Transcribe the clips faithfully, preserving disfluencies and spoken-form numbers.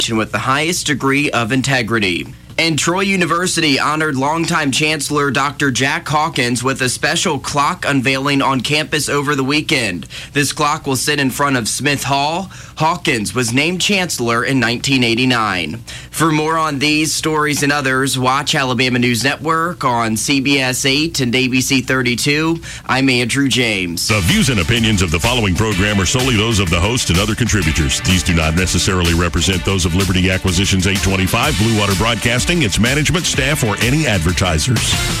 with the highest degree of integrity. And Troy University honored longtime Chancellor Doctor Jack Hawkins with a special clock unveiling on campus over the weekend. This clock will sit in front of Smith Hall. Hawkins was named Chancellor in nineteen eighty-nine. For more on these stories and others, watch Alabama News Network on C B S eight and A B C thirty-two. I'm Andrew James. The views and opinions of the following program are solely those of the host and other contributors. These do not necessarily represent those of Liberty Acquisitions eight twenty-five, Blue Water Broadcasting, its management, staff, or any advertisers.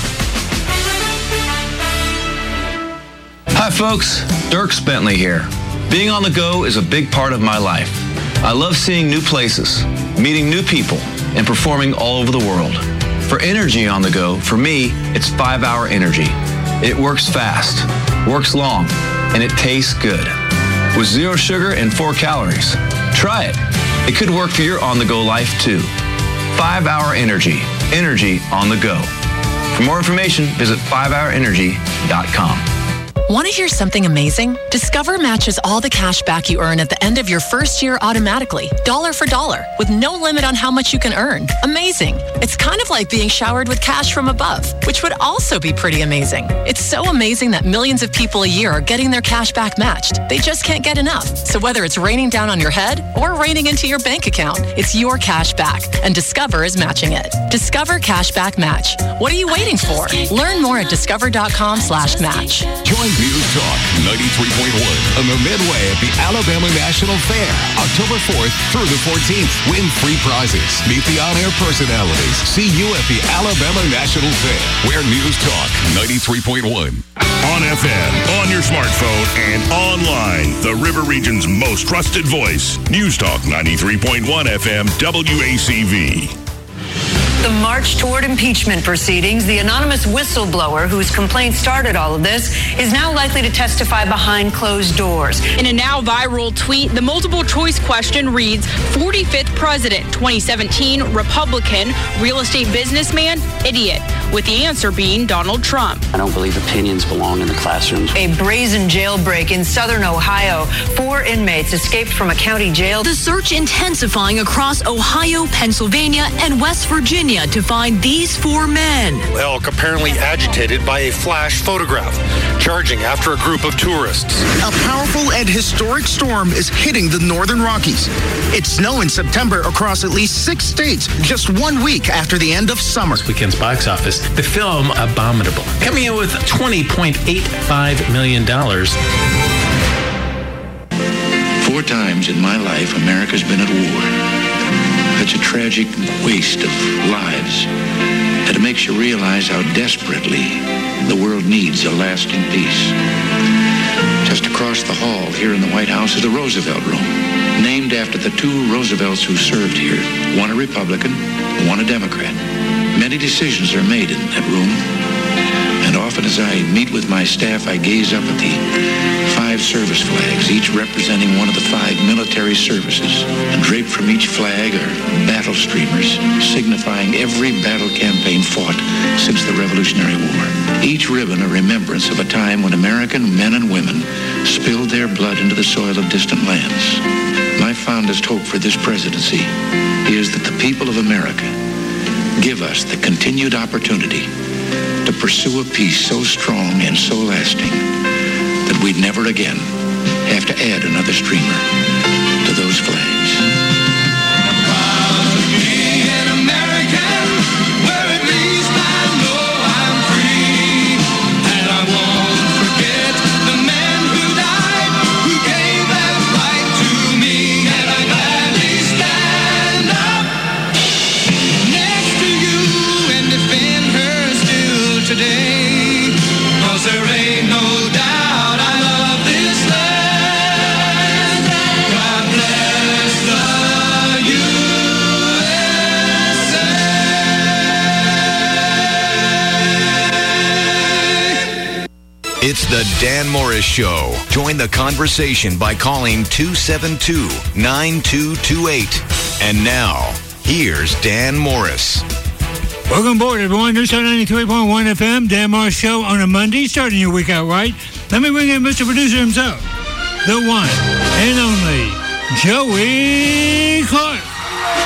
Hi folks, Dirk Bentley here. Being on the go is a big part of my life. I love seeing new places, meeting new people, and performing all over the world. For energy on the go, for me, it's five hour Energy. It works fast, works long, and it tastes good. With zero sugar and four calories. Try it. It could work for your on-the-go life too. five hour Energy. Energy on the go. For more information, visit five hour energy dot com. Want to hear something amazing? Discover matches all the cash back you earn at the end of your first year automatically, dollar for dollar, with no limit on how much you can earn. Amazing. It's kind of like being showered with cash from above, which would also be pretty amazing. It's so amazing that millions of people a year are getting their cash back matched. They just can't get enough. So whether it's raining down on your head or raining into your bank account, it's your cash back, and Discover is matching it. Discover Cashback Match. What are you waiting for? Learn more at discover.com slash match. Join News Talk ninety-three point one on the Midway at the Alabama National Fair, October fourth through the fourteenth. Win free prizes. Meet the on-air personalities. See you at the Alabama National Fair. Where News Talk ninety-three point one. On F M, on your smartphone, and online. The River Region's most trusted voice. News Talk ninety-three point one F M W A C V. The march toward impeachment proceedings, the anonymous whistleblower whose complaint started all of this is now likely to testify behind closed doors. In a now viral tweet, the multiple choice question reads, forty-fifth president, twenty seventeen, Republican, real estate businessman, idiot, with the answer being Donald Trump. I don't believe opinions belong in the classrooms. A brazen jailbreak in southern Ohio. Four inmates escaped from a county jail. The search intensifying across Ohio, Pennsylvania, and West Virginia to find these four men. Elk apparently agitated by a flash photograph, charging after a group of tourists. A powerful and historic storm is hitting the northern Rockies. It snowed in September across at least six states, just one week after the end of summer. This weekend's box office, the film Abominable, coming in with twenty point eight five million dollars. Four times in my life, America's been at war. Such a tragic waste of lives that it makes you realize how desperately the world needs a lasting peace. Just across the hall here in the White House is the Roosevelt Room, named after the two Roosevelts who served here, one a Republican, one a Democrat. Many decisions are made in that room, and often as I meet with my staff, I gaze up at the five service flags, each representing one of the five military services. And draped from each flag are battle streamers, signifying every battle campaign fought since the Revolutionary War. Each ribbon a remembrance of a time when American men and women spilled their blood into the soil of distant lands. My fondest hope for this presidency is that the people of America give us the continued opportunity to pursue a peace so strong and so lasting that we'd never again have to add another streamer to those flags. It's the Dan Morris Show. Join the conversation by calling two seven two, nine two two eight. And now, here's Dan Morris. Welcome aboard, everyone. News Talk ninety-three point one F M, Dan Morris Show on a Monday, starting your week out right. Let me bring in Mister Producer himself, the one and only Joey Clark.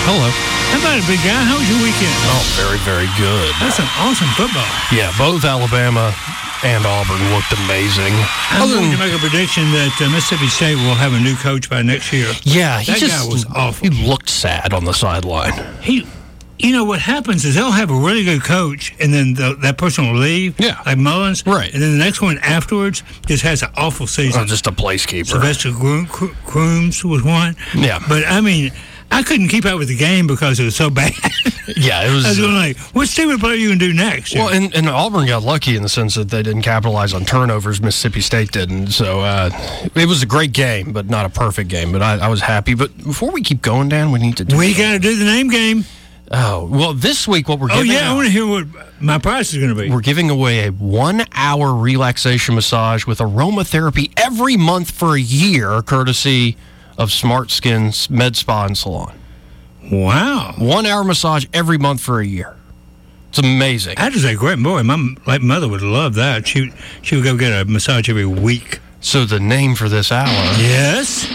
Hello. How about it, big guy? How was your weekend? Oh, very, very good. That's some awesome football. Yeah, both Alabama and Auburn looked amazing. I'm going to make a prediction that uh, Mississippi State will have a new coach by next year. Yeah, he that just, guy was awful. He looked sad on the sideline. He, you know, what happens is they'll have a really good coach, and then the, that person will leave. Yeah, like Mullins. Right, and then the next one afterwards just has an awful season. Oh, just a placekeeper. Sylvester Crooms was one. Yeah, but I mean, I couldn't keep up with the game because it was so bad. Yeah, it was. I was going like, what's Stephen player you can do next? Well, and, and Auburn got lucky in the sense that they didn't capitalize on turnovers. Mississippi State didn't. So uh, it was a great game, but not a perfect game. But I, I was happy. But before we keep going, Dan, we need to do We got to do the name game. Oh, well, this week what we're Oh, giving yeah, out, I want to hear what my price is going to be. We're giving away a one-hour relaxation massage with aromatherapy every month for a year, courtesy of Smart Skin's Med Spa and Salon. Wow. One-hour massage every month for a year. It's amazing. That is a great boy. My like mother would love that. She, she would go get a massage every week. So the name for this hour... Yes?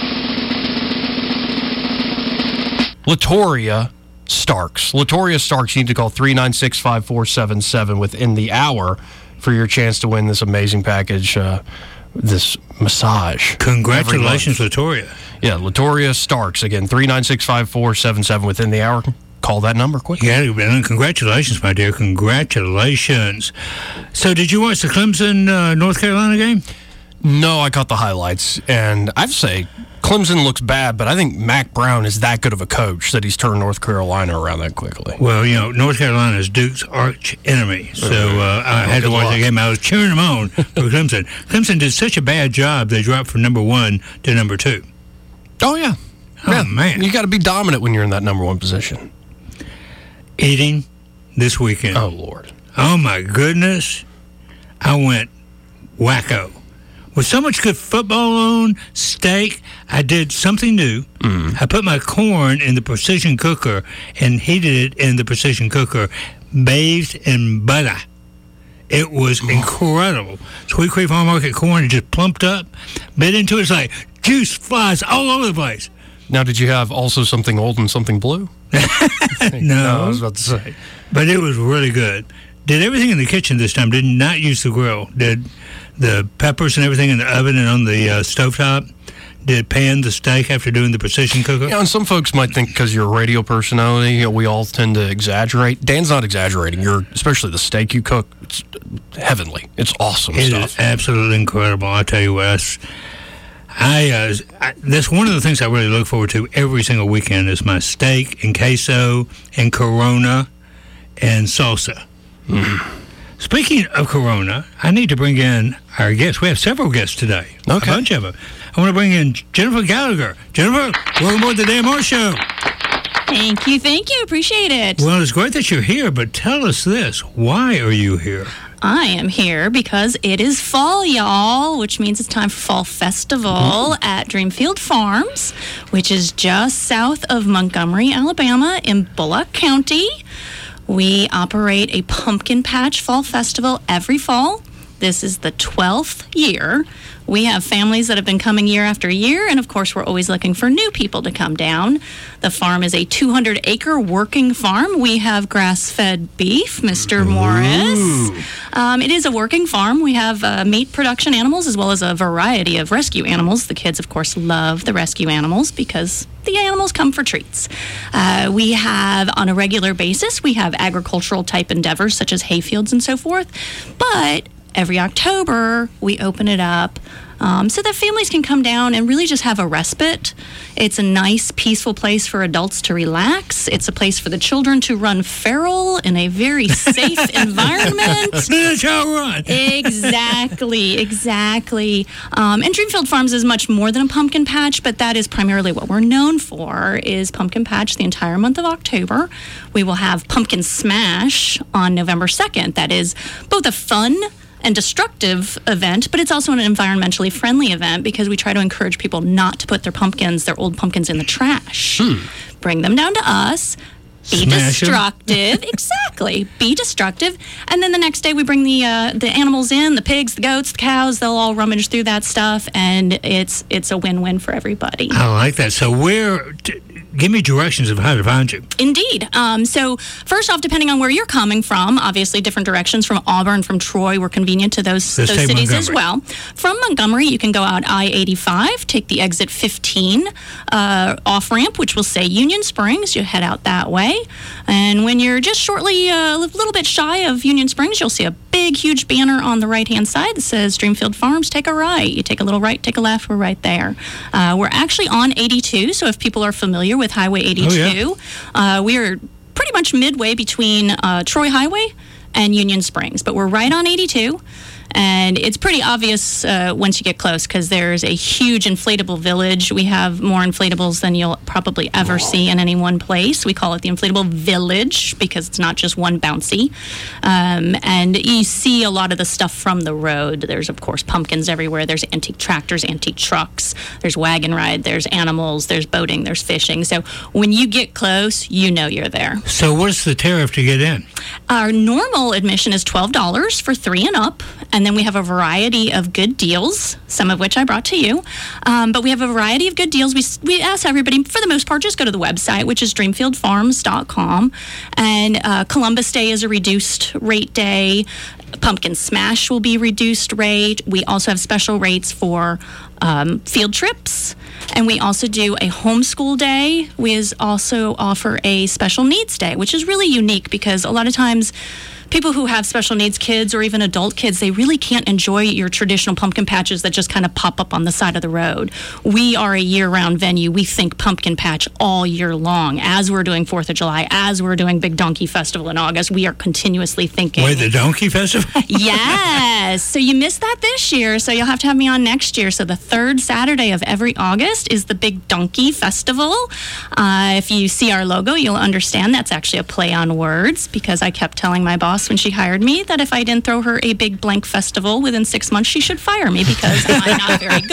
Latoria Starks. Latoria Starks, you need to call three nine six, five four seven seven within the hour for your chance to win this amazing package, uh, this massage. Congratulations, Latoria. Yeah, Latoria Starks. Again, three nine six, five four seven seven within the hour. Call that number quick. Yeah, and congratulations, my dear. Congratulations. So did you watch the Clemson, uh, North Carolina game? No, I caught the highlights, and I'd say Clemson looks bad, but I think Mac Brown is that good of a coach that he's turned North Carolina around that quickly. Well, you know, North Carolina is Duke's arch enemy, so uh, I had to watch the game. I was cheering them on for Clemson. Clemson did such a bad job, they dropped from number one to number two. Oh, yeah. Oh, yeah. man. You got to be dominant when you're in that number one position. Eating this weekend. Oh, Lord. Oh, my goodness. I went wacko. With so much good football on, steak, I did something new. Mm. I put my corn in the precision cooker and heated it in the precision cooker, bathed in butter. It was incredible. Sweet Creek Farm Market corn, it just plumped up, bit into it. It's like juice flies all over the place. Now, did you have also something old and something blue? no. no, I was about to say. But it was really good. Did everything in the kitchen this time. Did not use the grill. Did the peppers and everything in the oven and on the uh, stovetop. Did pan the steak after doing the precision cooker. You know, and some folks might think because you're a radio personality, you know, we all tend to exaggerate. Dan's not exaggerating. You're, especially the steak you cook, it's heavenly. It's awesome it stuff. It is absolutely incredible. I tell you what, that's, I, uh, I, that's one of the things I really look forward to every single weekend is my steak and queso and Corona and salsa. Mm-hmm. Speaking of Corona, I need to bring in our guests. We have several guests today. Okay. A bunch of them. I want to bring in Jennifer Gallagher. Jennifer, welcome aboard the Dan Moore Show. Thank you, thank you. Appreciate it. Well, it's great that you're here, but tell us this. Why are you here? I am here because it is fall, y'all, which means it's time for Fall Festival mm-hmm. at Dreamfield Farms, which is just south of Montgomery, Alabama, in Bullock County. We operate a pumpkin patch fall festival every fall. This is the twelfth year. We have families that have been coming year after year, and of course, we're always looking for new people to come down. The farm is a two hundred acre working farm. We have grass-fed beef, Mister Morris. Um, it is a working farm. We have uh, meat production animals as well as a variety of rescue animals. The kids, of course, love the rescue animals because the animals come for treats. Uh, we have, on a regular basis, we have agricultural type endeavors such as hayfields and so forth, but every October, we open it up um, so that families can come down and really just have a respite. It's a nice, peaceful place for adults to relax. It's a place for the children to run feral in a very safe environment. That's how run. Exactly, exactly. Um, and Dreamfield Farms is much more than a pumpkin patch, but that is primarily what we're known for, is pumpkin patch the entire month of October. We will have Pumpkin Smash on November second. That is both a fun and destructive event, but it's also an environmentally friendly event because we try to encourage people not to put their pumpkins, their old pumpkins, in the trash. Hmm. Bring them down to us. Be Smash destructive. Exactly. Be destructive. And then the next day we bring the uh, the animals in, the pigs, the goats, the cows. They'll all rummage through that stuff, and it's it's a win-win for everybody. I like that. So where... T- give me directions of how to find you. Indeed. Um, so first off, depending on where you're coming from, obviously different directions from Auburn, from Troy, we're convenient to those, those cities as well. From Montgomery, you can go out I eighty-five, take the exit fifteen uh, off-ramp, which will say Union Springs. You head out that way. And when you're just shortly uh, a little bit shy of Union Springs, you'll see a big, huge banner on the right-hand side that says Dreamfield Farms, take a right. You take a little right, take a left, we're right there. Uh, we're actually on eighty-two, so if people are familiar with Highway eighty-two, oh, yeah. uh, we are pretty much midway between uh, Troy Highway and Union Springs, but we're right on eighty-two. And it's pretty obvious uh, once you get close because there's a huge inflatable village. We have more inflatables than you'll probably ever see in any one place. We call it the Inflatable Village because it's not just one bouncy. Um, and you see a lot of the stuff from the road. There's, of course, pumpkins everywhere. There's antique tractors, antique trucks. There's wagon ride. There's animals. There's boating. There's fishing. So when you get close, you know you're there. So what's the tariff to get in? Our normal admission is twelve dollars for three and up. And then we have a variety of good deals, some of which I brought to you. Um, but we have a variety of good deals. We, we ask everybody, for the most part, just go to the website, which is dreamfield farms dot com. And uh, Columbus Day is a reduced rate day. Pumpkin Smash will be reduced rate. We also have special rates for um, field trips. And we also do a homeschool day. We also offer a special needs day, which is really unique because a lot of times people who have special needs kids or even adult kids, they really can't enjoy your traditional pumpkin patches that just kind of pop up on the side of the road. We are a year-round venue. We think pumpkin patch all year long. As we're doing fourth of July, as we're doing Big Donkey Festival in August, we are continuously thinking. Wait, the Donkey Festival? Yes. So you missed that this year, so you'll have to have me on next year. So the third Saturday of every August is the Big Donkey Festival. Uh, if you see our logo, you'll understand that's actually a play on words because I kept telling my boss when she hired me that if I didn't throw her a big blank festival within six months, she should fire me because I'm not very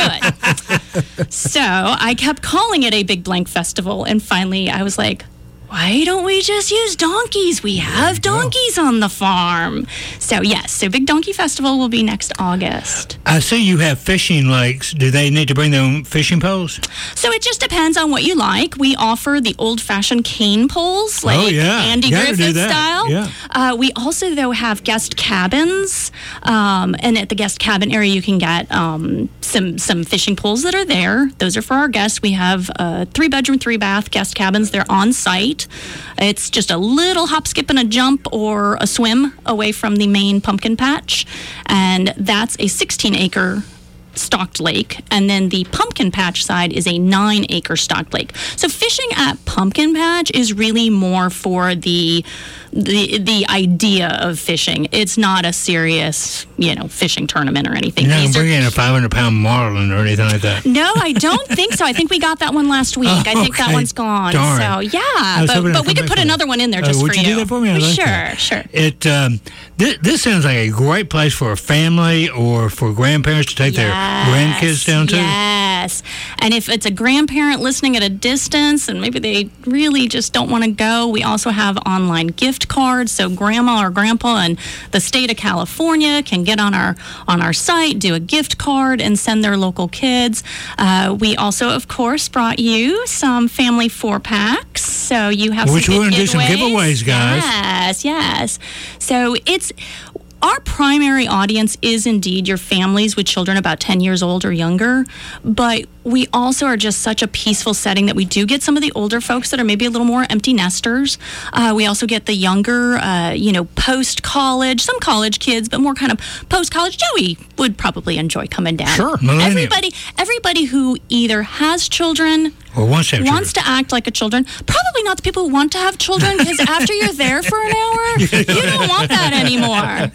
good. So I kept calling it a big blank festival, and finally I was like, why don't we just use donkeys? We have donkeys on the farm. So, yes, so Big Donkey Festival will be next August. I see you have fishing lakes. Do they need to bring their own fishing poles? So it just depends on what you like. We offer the old-fashioned cane poles, like oh, yeah. Andy Griffith style. Yeah. Uh, we also, though, have guest cabins. Um, and at the guest cabin area, you can get um, some, some fishing poles that are there. Those are for our guests. We have uh, three-bedroom, three-bath guest cabins. They're on site. It's just a little hop, skip, and a jump or a swim away from the main pumpkin patch. And that's a sixteen acre stocked lake. And then the pumpkin patch side is a nine acre stocked lake. So fishing at Pumpkin Patch is really more for the the the idea of fishing. It's not a serious, you know, fishing tournament or anything. You're not These bringing are, a five hundred pound marlin or anything like that. No, I don't think so. I think we got that one last week. Oh, I think that okay. one's gone. Darn. So yeah, but, but we could put another one in there just uh, for would you. you do that for me? I'd like sure, that. sure. It um, th- this sounds like a great place for a family or for grandparents to take Yes, their grandkids down to. Yes. And if it's a grandparent listening at a distance and maybe they really just don't want to go, we also have online gift cards. So grandma or grandpa in the state of California can get on our on our site, do a gift card, and send their local kids. Uh, we also, of course, brought you some family four packs. So you have Which some we're going to do some giveaways. giveaways, guys. Yes, yes. So it's... Our primary audience is indeed your families with children about ten years old or younger, but we also are just such a peaceful setting that we do get some of the older folks that are maybe a little more empty nesters. Uh, we also get the younger, uh, you know, post-college, some college kids, but more kind of post-college. Joey would probably enjoy coming down. Sure, millennial. Everybody, everybody who either has children or wants to have wants children. to act like a children. Probably not the people who want to have children, because after you're there for an hour, you don't want that anymore.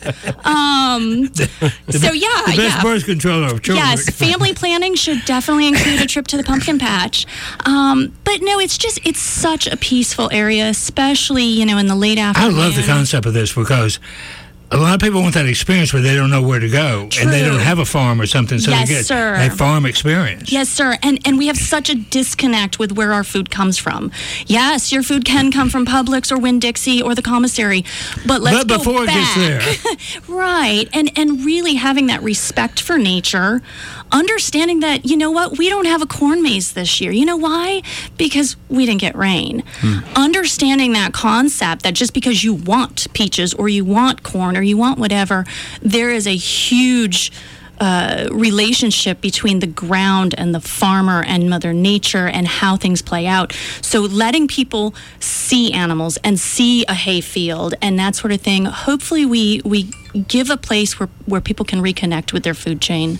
Um, The- so yeah, the best yeah. birth control of children. Yes, family planning should definitely include a trip to the pumpkin patch. Um, but no, it's just, it's such a peaceful area, especially, you know, in the late I afternoon. love the concept of this because A lot of people want that experience where they don't know where to go True. and they don't have a farm or something, so Yes, they get sir. a farm experience. Yes, sir. And and we have such a disconnect with where our food comes from. Yes, your food can come from Publix or Winn-Dixie or the commissary, but let's But go before it back. gets there. Right. And and really having that respect for nature, understanding that, you know what, we don't have a corn maze this year. You know why? Because we didn't get rain. Hmm. Understanding that concept that just because you want peaches or you want corn or you want whatever, there is a huge uh, relationship between the ground and the farmer and Mother Nature and how things play out. So letting people see animals and see a hay field and that sort of thing, hopefully we, we give a place where, where people can reconnect with their food chain.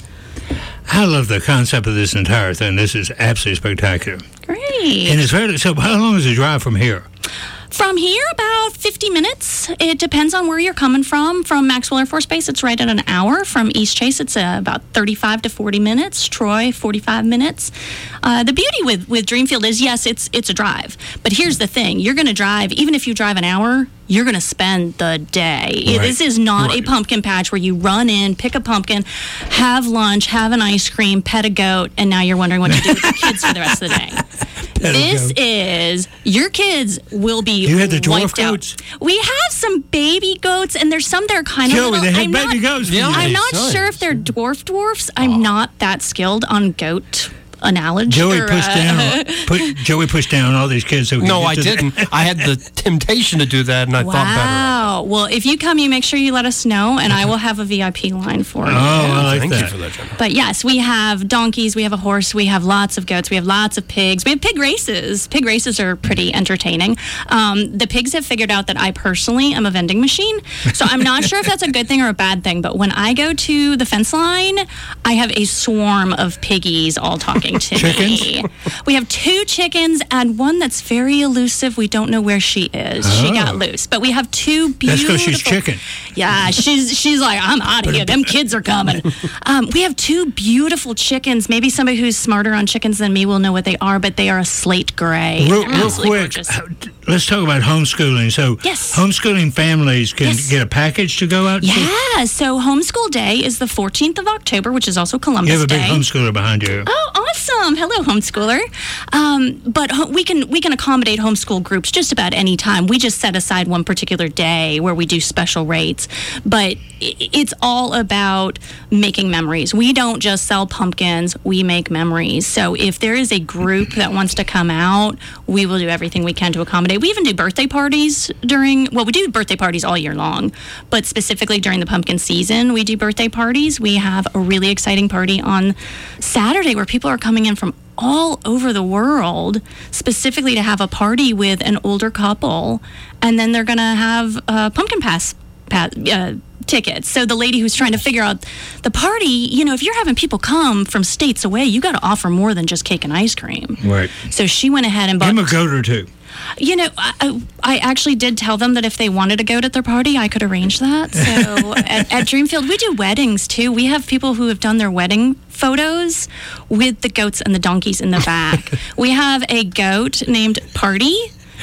I love the concept of this entire thing. This is absolutely spectacular. Great. And it's very, so how long is the drive from here? From here, about fifty minutes. It depends on where you're coming from. From Maxwell Air Force Base, it's right at an hour. From East Chase, it's uh, about thirty-five to forty minutes. Troy, forty-five minutes. Uh, the beauty with, with Dreamfield is, yes, it's it's a drive. But here's the thing. You're going to drive, even if you drive an hour, you're going to spend the day. Right. This is not Right. a pumpkin patch where you run in, pick a pumpkin, have lunch, have an ice cream, pet a goat, and now you're wondering what to do with your kids for the rest of the day. Pet a This goat. is, your kids will be You had the dwarf wiped out. goats? We have some baby goats, and there's some that are kind of Joey, little. they had I'm baby not, goats for you. I'm Yeah, not nice. sure if they're dwarf dwarfs. I'm not that skilled on goat analogy. Joey or, pushed uh, down. Put, Joey pushed down all these kids. So we could No, get I to the- didn't. I had the temptation to do that, and I thought better. Wow. Well, if you come, you make sure you let us know, and I will have a V I P line for you. Oh, I like Thank that. you for that, Jennifer. But yes, we have donkeys, we have a horse, we have lots of goats, we have lots of pigs. We have pig races. Pig races are pretty entertaining. Um, the pigs have figured out that I personally am a vending machine. So I'm not sure if that's a good thing or a bad thing, but when I go to the fence line, I have a swarm of piggies all talking to Chickens? me. We have two chickens and one that's very elusive. We don't know where she is. She Oh. got loose. But we have two beautiful... That's because she's chicken. Yeah, she's she's like, I'm out of here. Them kids are coming. Um, we have two beautiful chickens. Maybe somebody who's smarter on chickens than me will know what they are, but they are a slate gray. Real, They're real absolutely quick, gorgeous. how- let's talk about homeschooling. So, Yes. homeschooling families can Yes. get a package to go out to? Yeah, so Homeschool Day is the fourteenth of October, which is also Columbus You have a big Day. homeschooler behind you. Oh, awesome! Hello, homeschooler. Um, but ho- we can we can accommodate homeschool groups just about any time. We just set aside one particular day where we do special rates. But i- it's all about making memories. We don't just sell pumpkins; we make memories. So if there is a group that wants to come out, we will do everything we can to accommodate. We even do birthday parties during. Well, we do birthday parties all year long, but specifically during the pumpkin season, we do birthday parties. We have a really exciting party on Saturday where people are coming in from all over the world specifically to have a party with an older couple, and then they're going to have uh, pumpkin pass, pass uh, tickets. So the lady who's trying to figure out the party, you know, if you're having people come from states away, you got to offer more than just cake and ice cream. Right. So she went ahead and bought. Give them a goat or two. You know, I, I actually did tell them that if they wanted a goat at their party, I could arrange that. So at, at Dreamfield, we do weddings too. We have people who have done their wedding photos with the goats and the donkeys in the back. We have a goat named Party.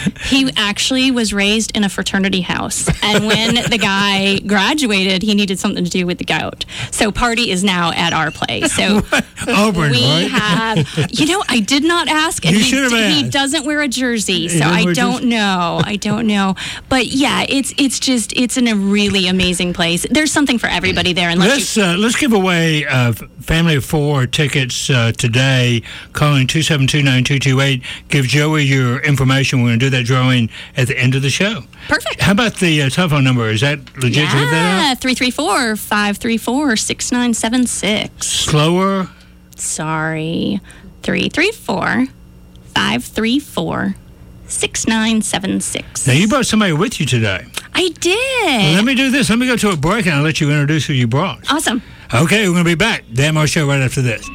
He actually was raised in a fraternity house. And when the guy graduated, he needed something to do with the goat. So Party is now at our place. So Auburn, we right? have, you know, I did not ask. And You he, should have he asked. doesn't wear a jersey, He so doesn't I wear a don't jersey? know. I don't know. But yeah, it's it's just, it's in a really amazing place. There's something for everybody there. Unless you Let's uh, let's give away uh, family of four tickets uh, today. Calling two seven two nine two two eight. Give Joey your information. We're going to do that drawing at the end of the show. Perfect. How about the uh, telephone number? Is that legit? to give that Yeah, out? three three four, five three four, six nine seven six. Slower. Sorry. three three four, five three four, six nine seven six. Now you brought somebody with you today. I did. Well, let me do this. Let me go to a break and I'll let you introduce who you brought. Awesome. Okay, we're going to be back. Dan Moore Show right after this.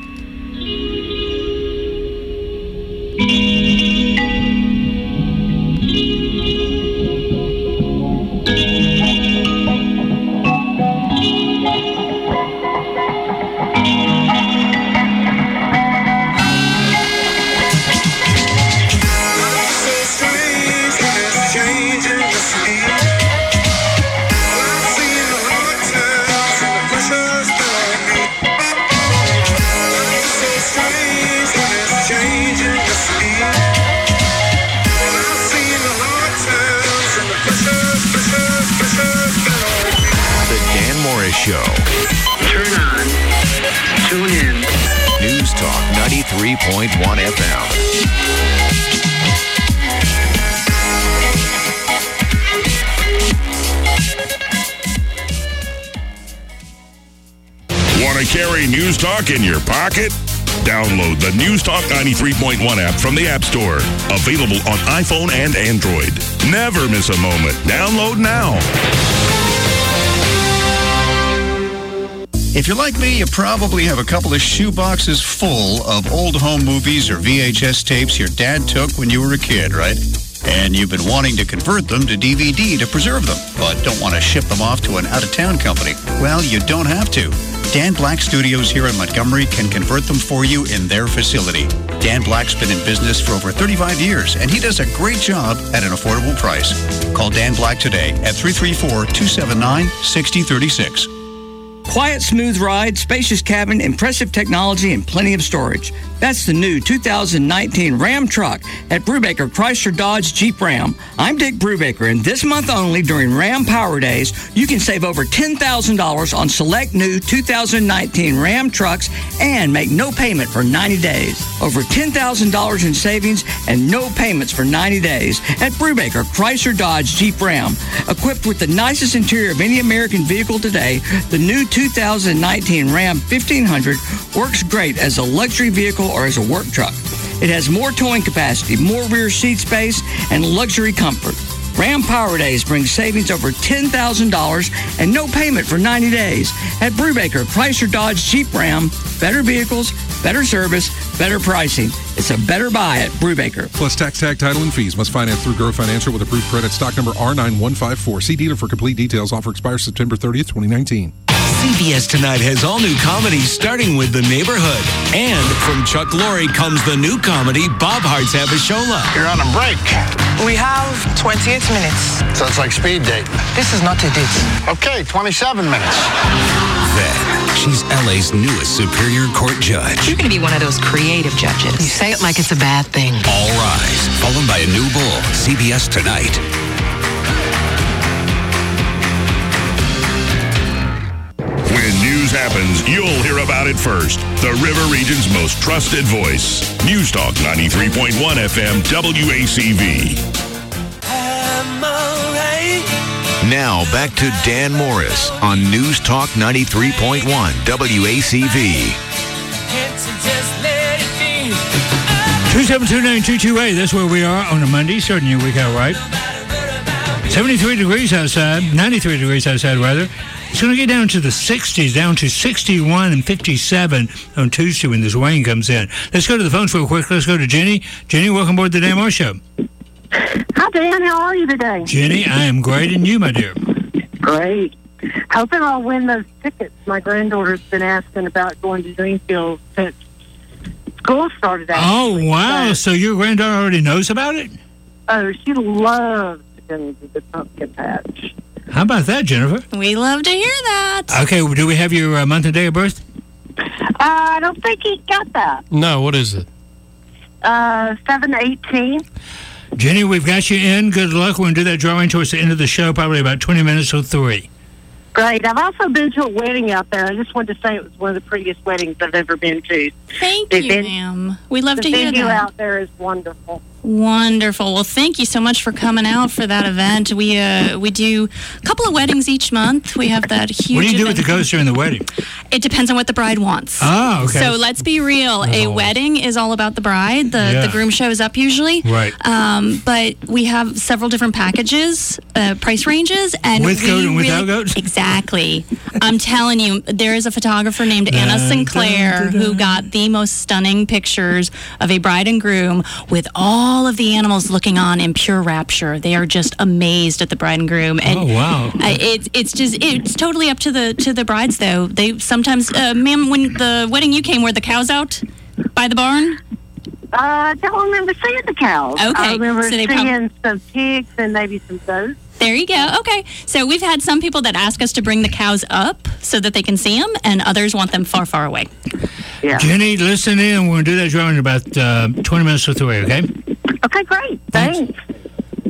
Changing the sea. I've seen the Show. Turn on. Tune in. News Talk ninety-three point one F M. Want to carry News Talk in your pocket? Download the News Talk ninety-three point one app from the App Store. Available on iPhone and Android. Never miss a moment. Download now. If you're like me, you probably have a couple of shoe boxes full of old home movies or V H S tapes your dad took when you were a kid, right? And you've been wanting to convert them to D V D to preserve them, but don't want to ship them off to an out-of-town company. Well, you don't have to. Dan Black Studios here in Montgomery can convert them for you in their facility. Dan Black's been in business for over thirty-five years, and he does a great job at an affordable price. Call Dan Black today at three three four, two seven nine, six zero three six. Quiet, smooth ride, spacious cabin, impressive technology, and plenty of storage. That's the new two thousand nineteen Ram truck at Brubaker Chrysler Dodge Jeep Ram. I'm Dick Brubaker, and this month only during Ram Power Days, you can save over ten thousand dollars on select new two thousand nineteen Ram trucks and make no payment for ninety days. Over ten thousand dollars in savings and no payments for ninety days at Brubaker Chrysler Dodge Jeep Ram. Equipped with the nicest interior of any American vehicle today, the new two thousand nineteen Ram fifteen hundred works great as a luxury vehicle or as a work truck. It has more towing capacity, more rear seat space, and luxury comfort. Ram Power Days brings savings over ten thousand dollars and no payment for ninety days. At Brubaker Chrysler Dodge Jeep Ram, better vehicles, better service, better pricing. It's a better buy at Brubaker. Plus tax, tag, title, and fees. Must finance through Grow Financial with approved credit. Stock number R nine one five four. See dealer for complete details. Offer expires September thirtieth, twenty nineteen. C B S Tonight has all new comedies starting with The Neighborhood. And from Chuck Lorre comes the new comedy, Bob Hearts Have a Shola. You're on a break. We have twenty-eight minutes. Sounds like speed date. This is not a date. Okay, twenty-seven minutes. Then, she's L A's newest Superior Court judge. You're going to be one of those creative judges. You say it like it's a bad thing. All Rise, followed by a new bull. C B S Tonight. When news happens, you'll hear about it first. The River Region's most trusted voice. News Talk ninety-three point one F M W A C V. Now back to Dan Morris on News Talk ninety-three point one W A C V. two seven two nine two two eight, that's where we are on a Monday, starting your week out right. seventy-three degrees outside, ninety-three degrees outside, rather. It's going to get down to the sixties, down to sixty-one and fifty-seven on Tuesday when this rain comes in. Let's go to the phones real quick. Let's go to Jenny. Jenny, welcome aboard the Dan Morris Show. Hi, Dan. How are you today? Jenny, I am great, and you, my dear? Great. Hoping I'll win those tickets. My granddaughter's been asking about going to Greenfield since school started out. Oh, wow. So your granddaughter already knows about it? Oh, she loves to go to the pumpkin patch. How about that, Jennifer? We love to hear that. Okay, well, do we have your uh, month and day of birth? Uh, I don't think he got that. No, what is it? Uh, seven eighteen. Jenny, we've got you in. Good luck. We're going to do that drawing towards the end of the show, probably about twenty minutes or three. Great. I've also been to a wedding out there. I just wanted to say it was one of the prettiest weddings I've ever been to. Thank the you, ven- ma'am. We love the to hear venue that. out there is wonderful. Wonderful. Well, thank you so much for coming out for that event. We uh, we do a couple of weddings each month. We have that huge. What do you do event. with the ghost during the wedding? It depends on what the bride wants. Oh, okay. So let's be real. A wedding is all about the bride. The Yeah. the groom shows up usually. Right. Um, but we have several different packages, uh, price ranges, and With we goat and really, without goat? Exactly. I'm telling you, there is a photographer named Anna Dun, Sinclair dun, dun, who got the most stunning pictures of a bride and groom with all of the animals looking on in pure rapture. They are just amazed at the bride and groom. And Oh, wow. uh, it's it's just it's totally up to the to the brides though. They sometimes, uh, ma'am, when the wedding you came, were the cows out by the barn? Uh, I don't remember seeing the cows. Okay, I remember so they seeing prob- some pigs and maybe some goats. There you go. Okay. So we've had some people that ask us to bring the cows up so that they can see them, and others want them far, far away. Yeah. Jenny, listen in. We're going to do that drawing in about uh, twenty minutes or three, okay? Okay, great. Thanks.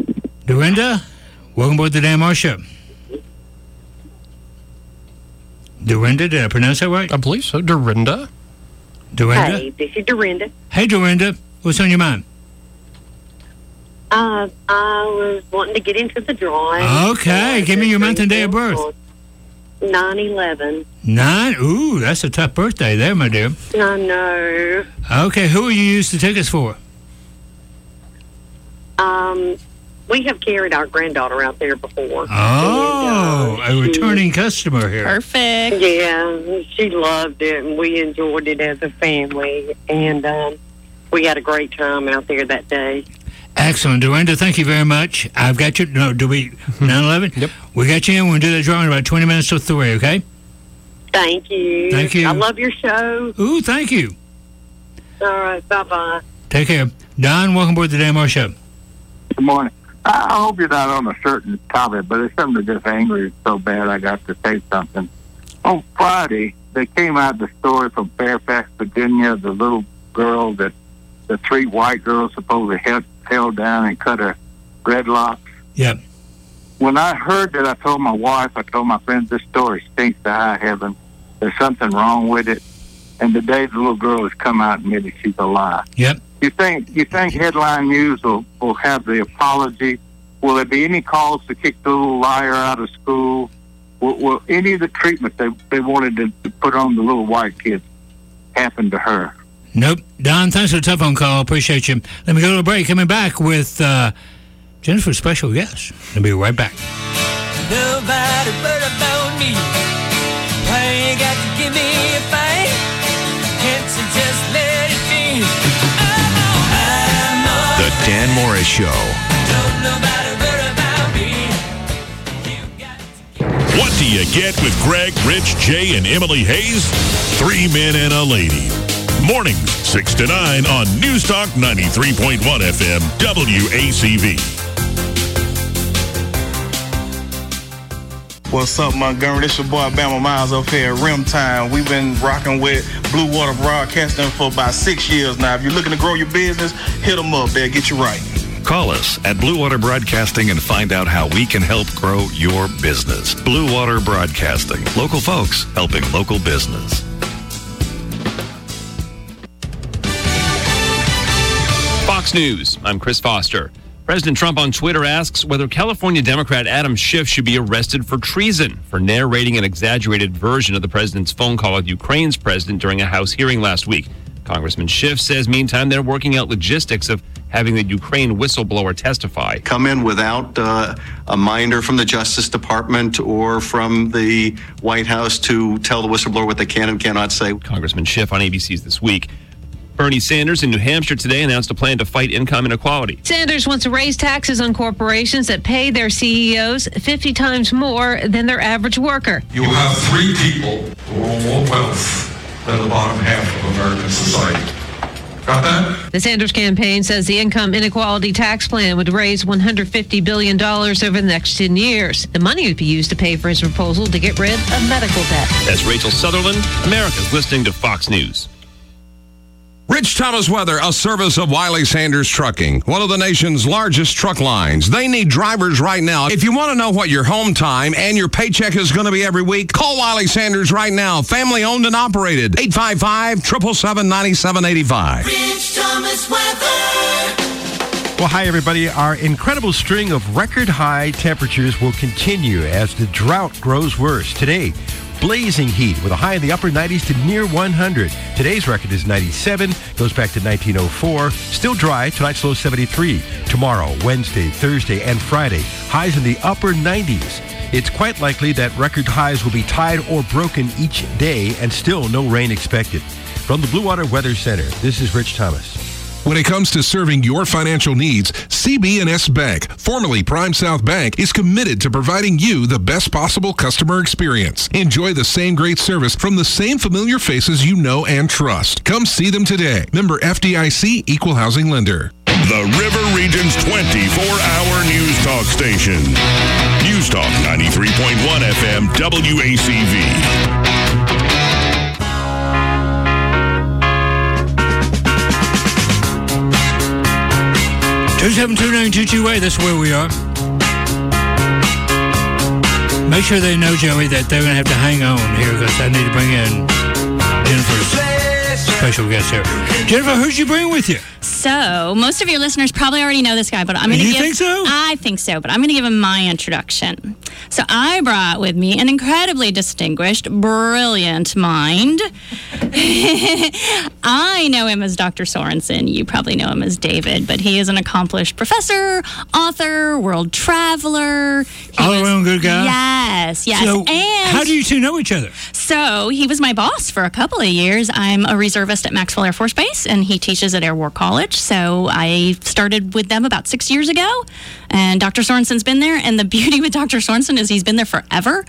Dorinda, welcome aboard the Dan Morris Show. Dorinda, did I pronounce that right? I believe so. Dorinda. Dorinda? Hey, this is Dorinda. Hey, Dorinda. What's on your mind? Uh, I was wanting to get into the drawing. Okay, give me your month and day of birth. nine eleven. Nine? Ooh, that's a tough birthday there, my dear. I know. Okay, who will you use the tickets for? Um, we have carried our granddaughter out there before. Oh, and, uh, a returning customer here. Perfect. Yeah, she loved it, and we enjoyed it as a family. And um, we had a great time out there that day. Excellent. Dorinda, thank you very much. I've got you. No, do we? nine eleven? Yep. We got you in. We'll do that drawing in about twenty minutes to three, okay? Thank you. Thank you. I love your show. Ooh, thank you. All right, bye-bye. Take care. Don, welcome aboard the Dan Moore Show. Good morning. I I hope you're not on a certain topic, but it's something that just angry so bad I got to say something. On Friday, they came out the story from Fairfax, Virginia, the little girl that the three white girls supposedly held, held down and cut her dreadlocks. Yep. When I heard that, I told my wife, I told my friends, this story stinks to high heaven. There's something wrong with it. And today the little girl has come out and admitted she's a lie. Yep. You think you think headline news will, will have the apology? Will there be any calls to kick the little liar out of school? Will, will any of the treatment they, they wanted to, to put on the little white kids happen to her? Nope. Don, thanks for the telephone call. Appreciate you. Let me go to a break. Coming back with uh, Jennifer's special guest. I'll be right back. Nobody but about me. Why you got to give me a fight? Can't you just let it be? The Dan Morris Show. Don't nobody worry about me. What do you get with Greg, Rich, Jay, and Emily Hayes? Three men and a lady. Mornings, six to nine on News Talk ninety-three point one F M, W A C V. What's up, Montgomery? This your boy Bama Miles up here at Rim Time. We've been rocking with Blue Water Broadcasting for about six years now. If you're looking to grow your business, hit them up. They'll get you right. Call us at Blue Water Broadcasting and find out how we can help grow your business. Blue Water Broadcasting. Local folks helping local business. Fox News, I'm Chris Foster. President Trump on Twitter asks whether California Democrat Adam Schiff should be arrested for treason for narrating an exaggerated version of the president's phone call with Ukraine's president during a House hearing last week. Congressman Schiff says, meantime, they're working out logistics of having the Ukraine whistleblower testify. Come in without uh, a minder from the Justice Department or from the White House to tell the whistleblower what they can and cannot say. Congressman Schiff on A B C's This Week. Bernie Sanders in New Hampshire today announced a plan to fight income inequality. Sanders wants to raise taxes on corporations that pay their C E Os fifty times more than their average worker. You will have three people who own more wealth than the bottom half of American society. Got that? The Sanders campaign says the income inequality tax plan would raise one hundred fifty billion dollars over the next ten years. The money would be used to pay for his proposal to get rid of medical debt. That's Rachel Sutherland. America's listening to Fox News. Rich Thomas Weather, a service of Wiley Sanders Trucking, one of the nation's largest truck lines. They need drivers right now. If you want to know what your home time and your paycheck is going to be every week, call Wiley Sanders right now. Family owned and operated. eight five five, seven seven seven, nine seven eight five. Rich Thomas Weather. Well, hi, everybody. Our incredible string of record-high temperatures will continue as the drought grows worse. Today, blazing heat with a high in the upper nineties to near one hundred. Today's record is ninety-seven, goes back to nineteen oh four. Still dry, tonight's low seventy-three. Tomorrow, Wednesday, Thursday, and Friday, highs in the upper nineties. It's quite likely that record highs will be tied or broken each day, and still no rain expected. From the Blue Water Weather Center, this is Rich Thomas. When it comes to serving your financial needs, C B and S Bank, formerly Prime South Bank, is committed to providing you the best possible customer experience. Enjoy the same great service from the same familiar faces you know and trust. Come see them today. Member F D I C, Equal Housing Lender. The River Region's twenty-four hour news talk station. News Talk ninety-three point one F M, W A C V. two seven two nine two two eight, that's where we are. Make sure they know, Joey, that they're going to have to hang on here because I need to bring in Jennifer's special guest here. Jennifer, who'd you bring with you? So, most of your listeners probably already know this guy, but I'm going to You give... think so? I think so, but I'm going to give him my introduction. So, I brought with me an incredibly distinguished, brilliant mind. I know him as Doctor Sorensen. You probably know him as David, but he is an accomplished professor, author, world traveler. He All was- around good guy? Yes, yes. So, and how do you two know each other? So he was my boss for a couple of years. I'm a reservist at Maxwell Air Force Base, and he teaches at Air War College. So I started with them about six years ago, and Doctor Sorensen's been there. And the beauty with Doctor Sorensen is he's been there forever.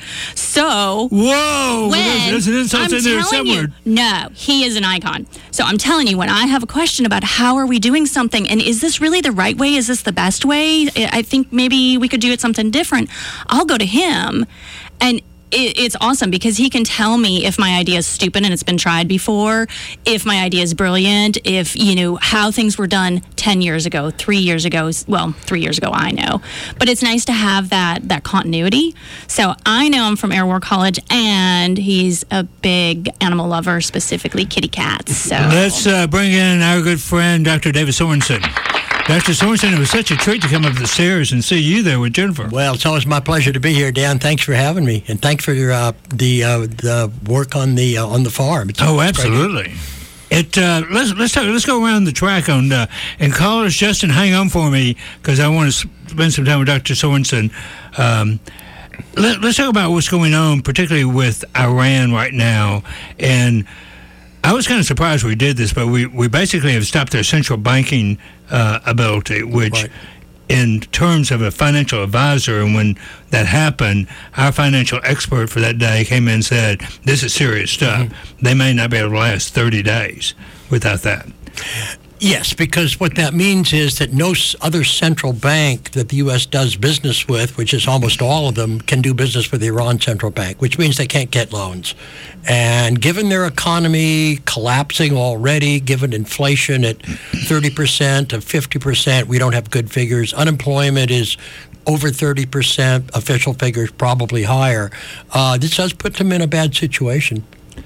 So whoa, when, there's, there's an insult I'm in there telling somewhere. You, no, he is an icon. So I'm telling you, when I have a question about how are we doing something, and is this really the right way? Is this the best way? I think maybe we could do it something different. I'll go to him, and it, it's awesome because he can tell me if my idea is stupid and it's been tried before, if my idea is brilliant, if, you know, how things were done ten years ago, three years ago. Well, three years ago, I know. But it's nice to have that, that continuity. So I know him from Air War College, and he's a big animal lover, specifically kitty cats. So Let's uh, bring in our good friend, Doctor David Sorensen. Doctor Sorensen, it was such a treat to come up the stairs and see you there with Jennifer. Well, it's always my pleasure to be here, Dan. Thanks for having me, and thanks for your, uh, the uh, the work on the uh, on the farm. It's, Oh, it's great. absolutely. It uh, let's let's talk, let's go around the track on uh, and callers. Justin, hang on for me because I want to spend some time with Doctor Sorensen. Um, let, let's talk about what's going on, particularly with Iran right now. And I was kind of surprised we did this, but we, we basically have stopped their central banking uh, ability, which, right. in terms of a financial advisor, and when that happened, our financial expert for that day came in and said, this is serious stuff. Mm-hmm. They may not be able to last thirty days without that. Yes, because what that means is that no other central bank that the U S does business with, which is almost all of them, can do business with the Iran Central Bank, which means they can't get loans. And given their economy collapsing already, given inflation at thirty percent to fifty percent, we don't have good figures. Unemployment is over thirty percent, official figures probably higher. Uh, this does put them in a bad situation.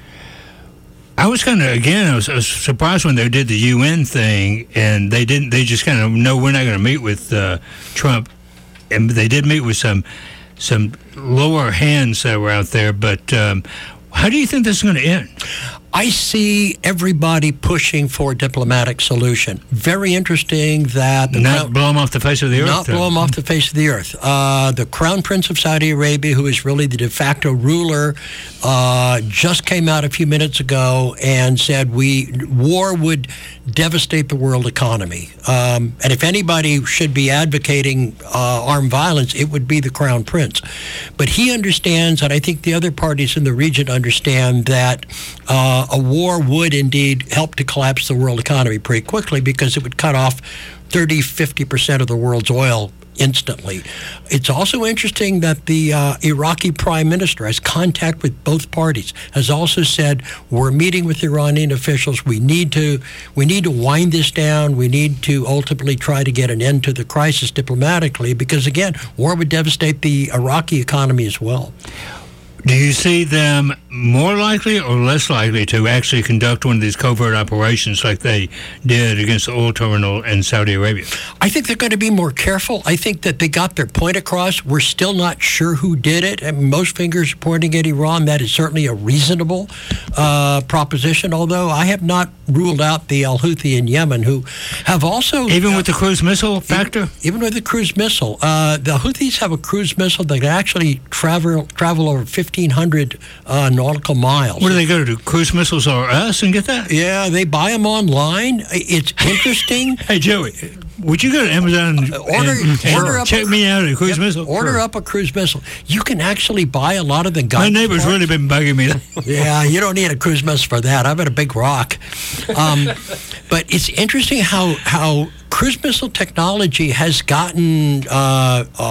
I was kind of, again, I was, I was surprised when they did the U N thing, and they didn't, they just kind of, no, we're not going to meet with uh, Trump. And they did meet with some some lower hands that were out there, but um, how do you think this is going to end? I see everybody pushing for a diplomatic solution. Very interesting that... The not crown, blow them off the face of the earth. Not though. blow them off the face of the earth. Uh, the Crown Prince of Saudi Arabia, who is really the de facto ruler, uh, just came out a few minutes ago and said we war would devastate the world economy. Um, and if anybody should be advocating uh, armed violence, it would be the Crown Prince. But he understands, and I think the other parties in the region understand, that uh, a war would indeed help to collapse the world economy pretty quickly because it would cut off thirty, fifty percent of the world's oil instantly. It's also interesting that the uh, Iraqi prime minister has contact with both parties, has also said, we're meeting with Iranian officials. We need to we need to wind this down. We need to ultimately try to get an end to the crisis diplomatically because, again, war would devastate the Iraqi economy as well. Do you see them more likely or less likely to actually conduct one of these covert operations like they did against the oil terminal in Saudi Arabia? I think they're going to be more careful. I think that they got their point across. We're still not sure who did it. I mean, most fingers are pointing at Iran. That is certainly a reasonable uh, proposition, although I have not ruled out the al-Houthi in Yemen, who have also... Even uh, with the cruise missile factor? Even, even with the cruise missile. Uh, the Houthis have a cruise missile that can actually travel, travel over fifteen hundred uh, nautical miles. Where do they go to? Cruise Missiles or us and get that? Yeah, they buy them online. It's interesting. Hey, Joey, would you go to Amazon and, order, and, and order up check a, me out a cruise yep, missile? Order sure. up a cruise missile. You can actually buy a lot of the guns. My neighbor's really been bugging me. Yeah, you don't need a cruise missile for that. I've got a big rock. Um, but it's interesting how how cruise missile technology has gotten uh, uh,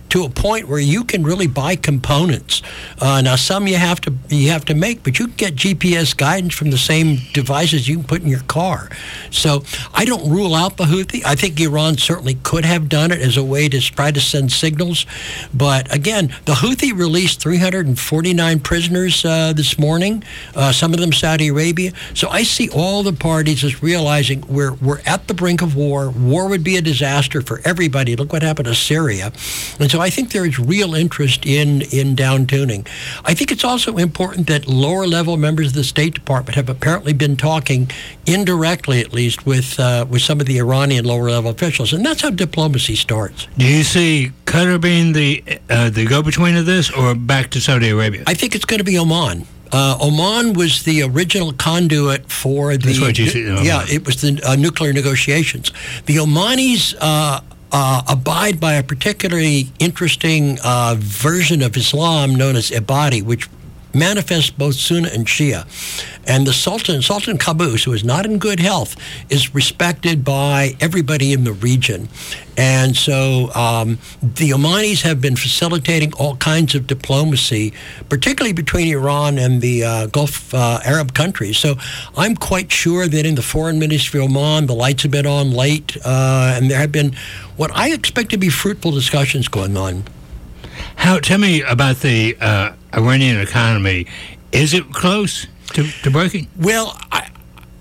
to a point where you can really buy components. Uh, now, some you have to you have to make, but you can get G P S guidance from the same devices you can put in your car. So I don't rule out the Houthi. I think Iran certainly could have done it as a way to try to send signals. But again, the Houthi released three hundred forty-nine prisoners uh, this morning, uh, some of them Saudi Arabia. So I see all the parties as realizing we're, we're at the brink of war. War would be a disaster for everybody. Look what happened to Syria. And so I think there is real interest in, in down tuning. I think it's also important that lower level members of the State Department have apparently been talking, indirectly at least, with uh, with some of the Iranian lower level officials. And that's how diplomacy starts. Do you see Qatar being the, uh, the go-between of this, or back to Saudi Arabia? I think it's going to be Oman. Uh, Oman was the original conduit for the... That's what you see. Oh, yeah, it was the uh, nuclear negotiations. The Omanis... Uh, Uh, abide by a particularly interesting uh, version of Islam known as Ibadi, which manifests both Sunni and Shia. And the Sultan, Sultan Qaboos, who is not in good health, is respected by everybody in the region. And so um, the Omanis have been facilitating all kinds of diplomacy, particularly between Iran and the uh, Gulf uh, Arab countries. So I'm quite sure that in the foreign ministry of Oman, the lights have been on late, uh, and there have been what I expect to be fruitful discussions going on. How? Tell me about the uh, Iranian economy. Is it close to, to breaking? Well, I,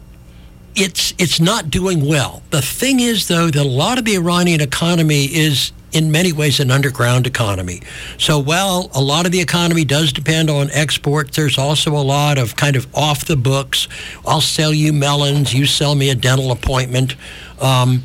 it's it's not doing well. The thing is, though, that a lot of the Iranian economy is in many ways an underground economy. So while a lot of the economy does depend on exports, there's also a lot of kind of off the books. I'll sell you melons, you sell me a dental appointment. Um,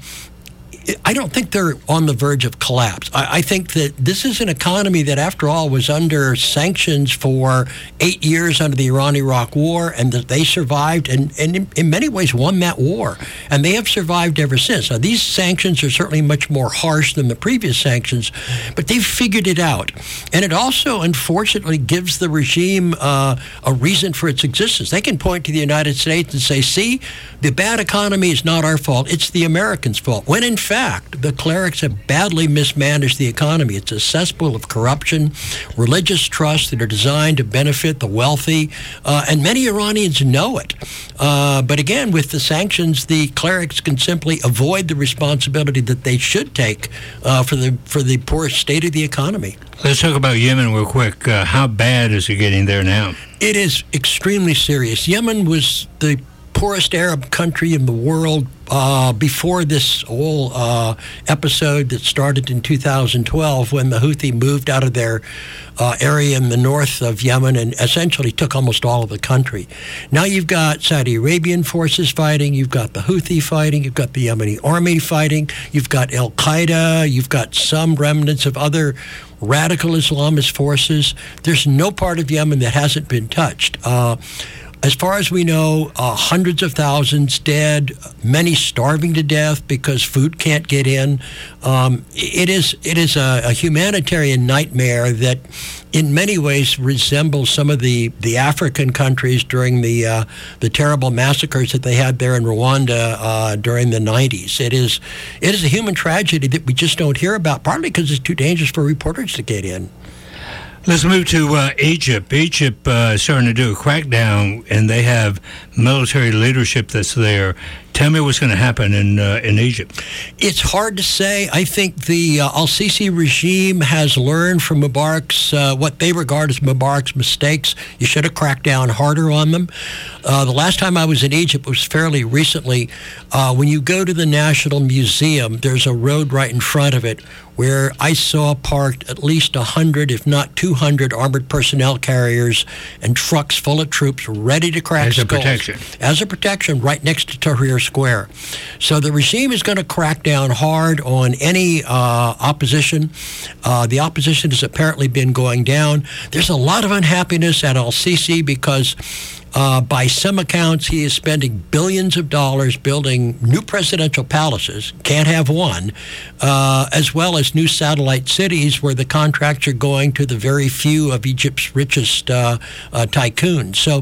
I don't think they're on the verge of collapse. I, I think that this is an economy that, after all, was under sanctions for eight years under the Iran-Iraq War, and that they survived and, and in, in many ways won that war. And they have survived ever since. Now, these sanctions are certainly much more harsh than the previous sanctions, but they've figured it out. And it also, unfortunately, gives the regime uh, a reason for its existence. They can point to the United States and say, see, the bad economy is not our fault. It's the Americans' fault. When, in fact, fact, the clerics have badly mismanaged the economy. It's a cesspool of corruption, religious trusts that are designed to benefit the wealthy, uh, and many Iranians know it. Uh, but again, with the sanctions, the clerics can simply avoid the responsibility that they should take uh, for the for the poor state of the economy. Let's talk about Yemen real quick. Uh, how bad is it getting there now? It is extremely serious. Yemen was the poorest Arab country in the world uh, before this whole uh, episode that started in two thousand twelve, when the Houthi moved out of their uh, area in the north of Yemen and essentially took almost all of the country. Now you've got Saudi Arabian forces fighting, you've got the Houthi fighting, you've got the Yemeni army fighting, you've got Al-Qaeda, you've got some remnants of other radical Islamist forces. There's no part of Yemen that hasn't been touched. Uh, As far as we know, uh, hundreds of thousands dead, many starving to death because food can't get in. Um, it is it is a, a humanitarian nightmare that in many ways resembles some of the, the African countries during the uh, the terrible massacres that they had there in Rwanda uh, during the nineties. It is it is a human tragedy that we just don't hear about, partly because it's too dangerous for reporters to get in. Let's move to uh, Egypt. Egypt uh, is starting to do a crackdown, and they have military leadership that's there. Tell me what's going to happen in uh, in Egypt. It's hard to say. I think the uh, al-Sisi regime has learned from Mubarak's, uh, what they regard as Mubarak's mistakes. You should have cracked down harder on them. Uh, the last time I was in Egypt was fairly recently. Uh, when you go to the National Museum, there's a road right in front of it where I saw parked at least one hundred, if not two hundred, armored personnel carriers and trucks full of troops ready to crack As a skulls. protection. As a protection, right next to Tahrir Square. So the regime is going to crack down hard on any uh, opposition. Uh, the opposition has apparently been going down. There's a lot of unhappiness at al-Sisi because Uh, by some accounts, he is spending billions of dollars building new presidential palaces, can't have one, uh, as well as new satellite cities where the contracts are going to the very few of Egypt's richest uh, uh, tycoons. So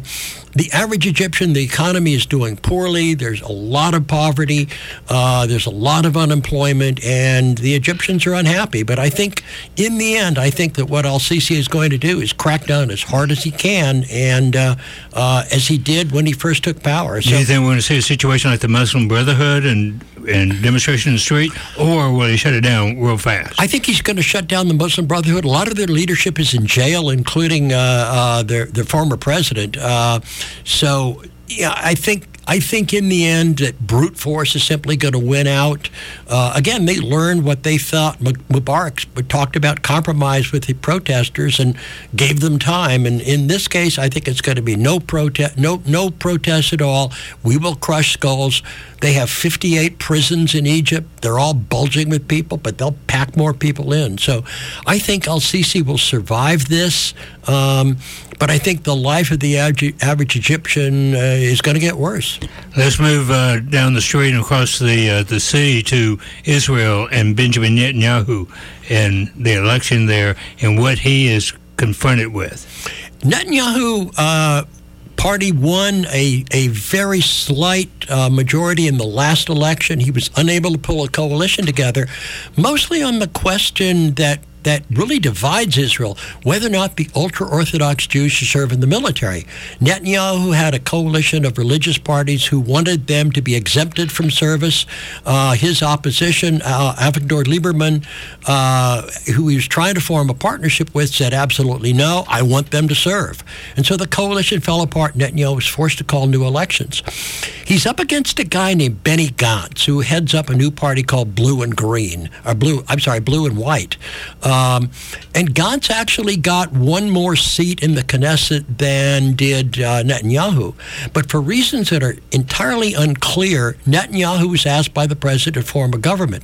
the average Egyptian, the economy is doing poorly. There's a lot of poverty. Uh, there's a lot of unemployment, and the Egyptians are unhappy. But I think, in the end, I think that what Al-Sisi is going to do is crack down as hard as he can, and uh, uh, as he did when he first took power. So, do you think we're going to see a situation like the Muslim Brotherhood and and demonstration in the street, or will he shut it down real fast? I think he's going to shut down the Muslim Brotherhood. A lot of their leadership is in jail, including uh, uh, their their former president. Uh, so, yeah, I think. I think in the end that brute force is simply going to win out. Uh, again, they learned what they thought Mubarak talked about, compromise with the protesters, and gave them time. And in this case, I think it's going to be no protest, no no protest at all. We will crush skulls. They have fifty-eight prisons in Egypt. They're all bulging with people, but they'll pack more people in. So I think Al-Sisi will survive this. Um, but I think the life of the average Egyptian uh, is going to get worse. Let's move uh, down the street and across the uh, the sea to Israel and Benjamin Netanyahu and the election there and what he is confronted with. Netanyahu uh, party won a, a very slight uh, majority in the last election. He was unable to pull a coalition together, mostly on the question that that really divides Israel, whether or not the ultra-Orthodox Jews should serve in the military. Netanyahu had a coalition of religious parties who wanted them to be exempted from service. Uh, his opposition, uh, Avigdor Lieberman, uh, who he was trying to form a partnership with, said absolutely no, I want them to serve. And so the coalition fell apart. Netanyahu was forced to call new elections. He's up against a guy named Benny Gantz, who heads up a new party called Blue and Green, or Blue, I'm sorry, Blue and White. Um, and Gantz actually got one more seat in the Knesset than did uh, Netanyahu. But for reasons that are entirely unclear, Netanyahu was asked by the president to form a government.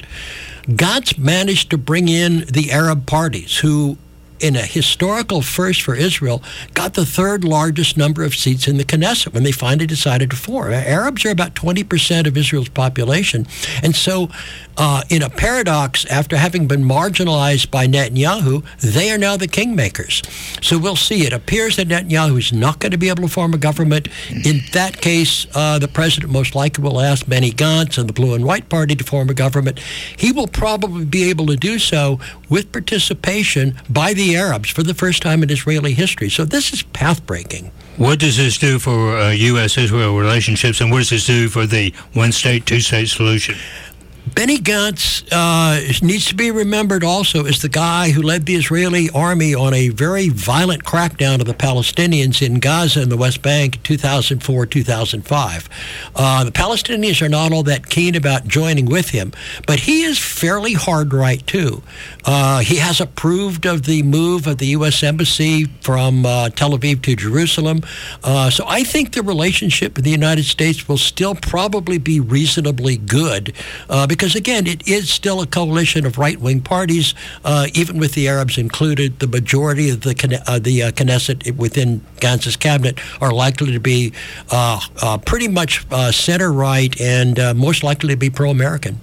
Gantz managed to bring in the Arab parties, who, in a historical first for Israel, got the third largest number of seats in the Knesset when they finally decided to form. Arabs are about twenty percent of Israel's population. And so, uh, in a paradox, after having been marginalized by Netanyahu, they are now the kingmakers. So we'll see. It appears that Netanyahu is not going to be able to form a government. In that case, uh, the president most likely will ask Benny Gantz and the Blue and White Party to form a government. He will probably be able to do so with participation by the Arabs for the first time in Israeli history. So this is path-breaking. What does this do for uh, U S Israel relationships, and what does this do for the one-state, two-state solution? Benny Gantz uh, needs to be remembered also as the guy who led the Israeli army on a very violent crackdown of the Palestinians in Gaza and the West Bank in two thousand four, two thousand five. Uh, the Palestinians are not all that keen about joining with him, but he is fairly hard right, too. Uh, he has approved of the move of the U S Embassy from uh, Tel Aviv to Jerusalem. Uh, so I think the relationship with the United States will still probably be reasonably good, uh, because, again, it is still a coalition of right-wing parties, uh, even with the Arabs included. The majority of the, uh, the uh, Knesset within Gantz's cabinet are likely to be uh, uh, pretty much uh, center-right and uh, most likely to be pro-American.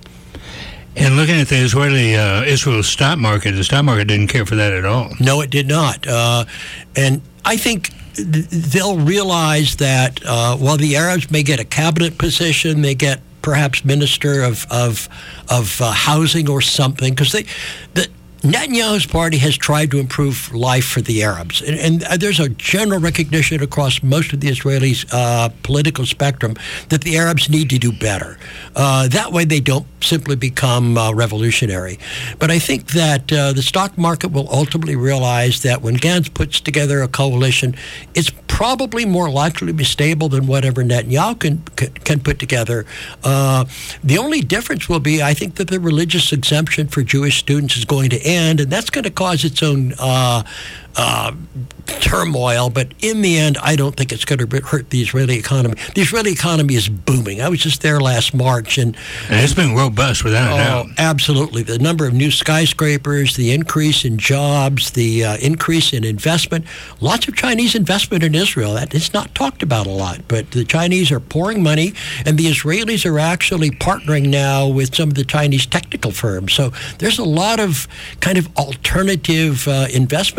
And looking at the Israeli uh, Israel stock market, the stock market didn't care for that at all. No, it did not. Uh, and I think th- they'll realize that uh, while the Arabs may get a cabinet position, they get perhaps minister of of of uh, housing or something, because they the Netanyahu's party has tried to improve life for the Arabs. And, and there's a general recognition across most of the Israeli uh, political spectrum that the Arabs need to do better. Uh, that way they don't simply become uh, revolutionary. But I think that uh, the stock market will ultimately realize that when Gantz puts together a coalition, it's probably more likely to be stable than whatever Netanyahu can, can put together. Uh, the only difference will be, I think, that the religious exemption for Jewish students is going to end. And that's going to cause its own uh, uh, turmoil. But in the end, I don't think it's going to hurt the Israeli economy. The Israeli economy is booming. I was just there last March. And, and it's been robust without a doubt. Oh, absolutely. The number of new skyscrapers, the increase in jobs, the uh, increase in investment. Lots of Chinese investment in Israel. That is not talked about a lot. But the Chinese are pouring money, and the Israelis are actually partnering now with some of the Chinese technical firms. So there's a lot of kind of alternative uh, investment in Israel.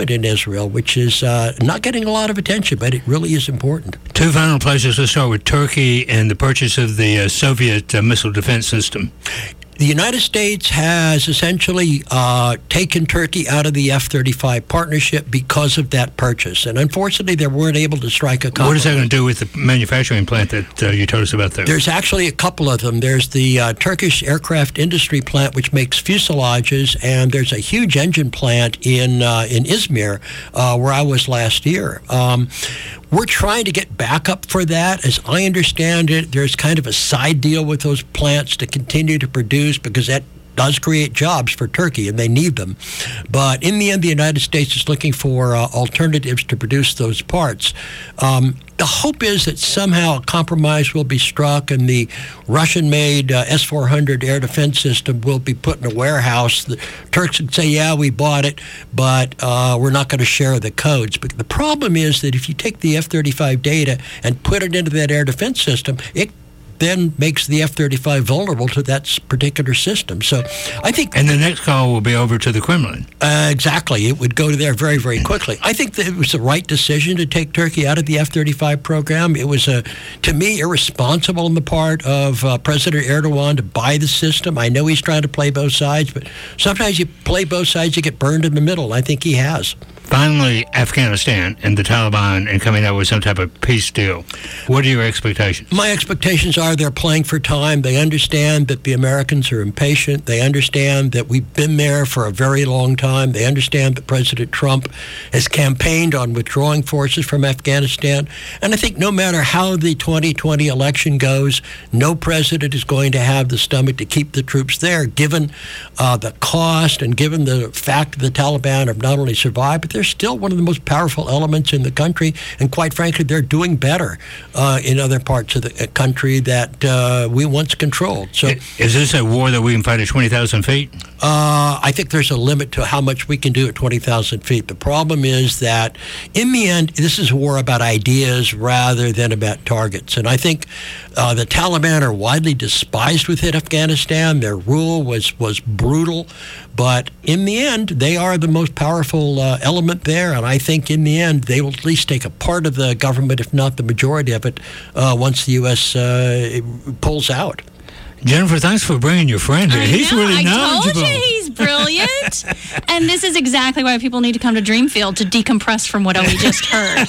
Israel, which is uh, not getting a lot of attention, but it really is important. Two final places. Let's start with Turkey and the purchase of the uh, Soviet uh, missile defense system. The United States has essentially uh, taken Turkey out of the F thirty-five partnership because of that purchase. And unfortunately, they weren't able to strike a compromise. What is that going to do with the manufacturing plant that uh, you told us about there? There's actually a couple of them. There's the uh, Turkish aircraft industry plant, which makes fuselages, and there's a huge engine plant in, uh, in Izmir, uh, where I was last year. Um, We're trying to get backup for that. As I understand it, there's kind of a side deal with those plants to continue to produce because that does create jobs for Turkey, and they need them. But in the end, the United States is looking for uh, alternatives to produce those parts. Um, the hope is that somehow a compromise will be struck and the Russian-made uh, S four hundred air defense system will be put in a warehouse. The Turks would say, yeah, we bought it, but uh, we're not going to share the codes. But the problem is that if you take the F thirty-five data and put it into that air defense system, it then makes the F thirty-five vulnerable to that particular system. So I think... And the next call will be over to the Kremlin. Uh, exactly. It would go to there very, very quickly. I think that it was the right decision to take Turkey out of the F thirty-five program. It was, a, to me, irresponsible on the part of uh, President Erdogan to buy the system. I know he's trying to play both sides, but sometimes you play both sides, you get burned in the middle. I think he has. Finally, Afghanistan and the Taliban and coming out with some type of peace deal. What are your expectations? My expectations are they're playing for time. They understand that the Americans are impatient. They understand that we've been there for a very long time. They understand that President Trump has campaigned on withdrawing forces from Afghanistan. And I think no matter how the twenty twenty election goes, no president is going to have the stomach to keep the troops there, given uh, the cost and given the fact that the Taliban have not only survived, but they're still one of the most powerful elements in the country, and quite frankly, they're doing better uh, in other parts of the country that uh, we once controlled. So, is this a war that we can fight at twenty thousand feet? Uh, I think there's a limit to how much we can do at twenty thousand feet. The problem is that, in the end, this is a war about ideas rather than about targets. And I think uh, the Taliban are widely despised within Afghanistan. Their rule was, was brutal. But in the end, they are the most powerful uh, element there, and I think in the end, they will at least take a part of the government, if not the majority of it, uh, once the U S uh, pulls out. Jennifer, thanks for bringing your friend here. I He's know, really I knowledgeable. told you he's brilliant. And this is exactly why people need to come to Dreamfield to decompress from what we just heard.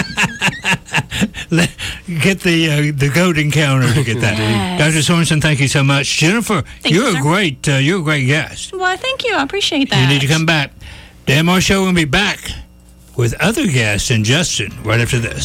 Get the uh, the goat encounter to get that. Yes. Doctor Sorensen, thank you so much. Jennifer, Thank you're you, a sir. great uh, you're a great guest. Well, thank you. I appreciate that. You need to come back. Dan Moore Show will be back with other guests and Justin right after this.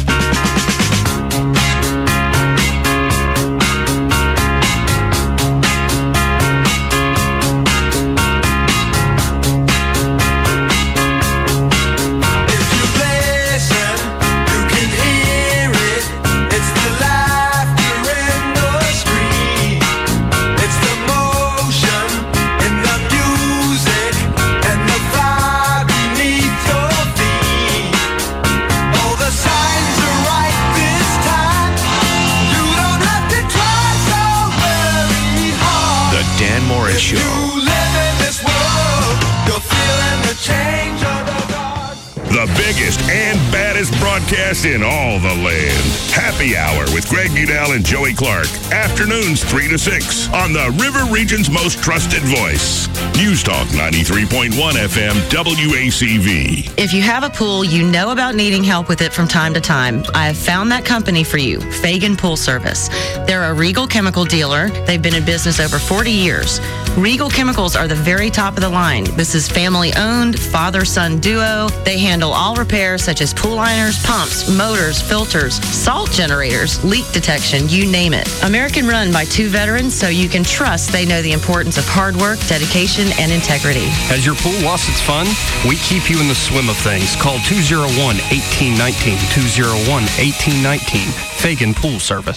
The biggest and baddest broadcast in all the land. Happy Hour with Greg Udall and Joey Clark. Afternoons three to six on the River Region's most trusted voice. News Talk ninety-three point one F M W A C V. If you have a pool, you know about needing help with it from time to time. I have found that company for you, Fagan Pool Service. They're a Regal chemical dealer. They've been in business over forty years. Regal Chemicals are the very top of the line. This is family-owned, father-son duo. They handle all repairs such as pool liners, pumps, motors, filters, salt generators, leak detection, you name it. American run by two veterans, so you can trust they know the importance of hard work, dedication, and integrity. Has your pool lost its fun? We keep you in the swim of things. Call two oh one, one eight one nine, two oh one, one eight one nine. Fagan Pool Service.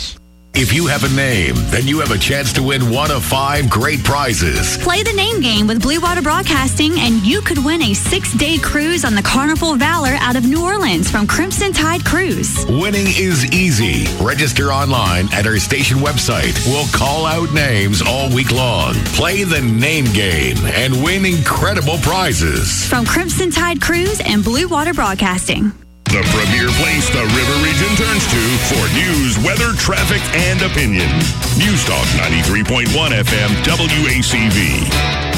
If you have a name, then you have a chance to win one of five great prizes. Play the name game with Blue Water Broadcasting, and you could win a six-day cruise on the Carnival Valor out of New Orleans from Crimson Tide Cruise. Winning is easy. Register online at our station website. We'll call out names all week long. Play the name game and win incredible prizes. From Crimson Tide Cruise and Blue Water Broadcasting. The premier place the River Region turns to for news, weather, traffic, and opinion. News Talk ninety-three point one F M W A C V.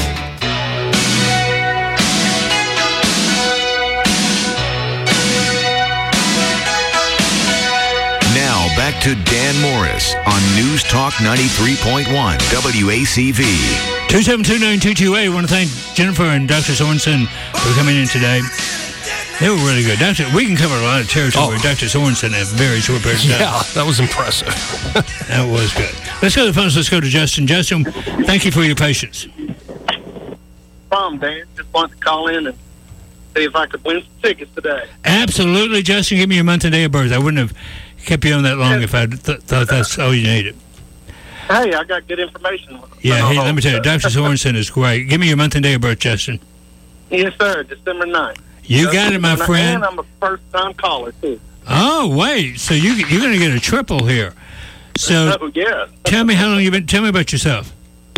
Now back to Dan Morris on News Talk ninety-three point one W A C V. two seven two nine two two eight. I want to thank Jennifer and Doctor Sorensen for coming in today. They were really good. Doctor, we can cover a lot of territory with Doctor Sorensen in a very short period of time. Yeah, that was impressive. That was good. Let's go to the phones. Let's go to Justin. Justin, thank you for your patience. Problem, Dan. Just wanted to call in and see if I could win some tickets today. Absolutely, Justin. Give me your month and day of birth. I wouldn't have kept you on that long if I th- thought that's all you needed. Hey, I got good information. Yeah, hey, let me tell you, Doctor Sorensen is great. Give me your month and day of birth, Justin. Yes, sir. December ninth. You got it, my friend. And I'm a first-time caller, too. Oh, wait. So you, you're going to get a triple here. So oh, yeah. tell me how long you've been. Tell me about yourself.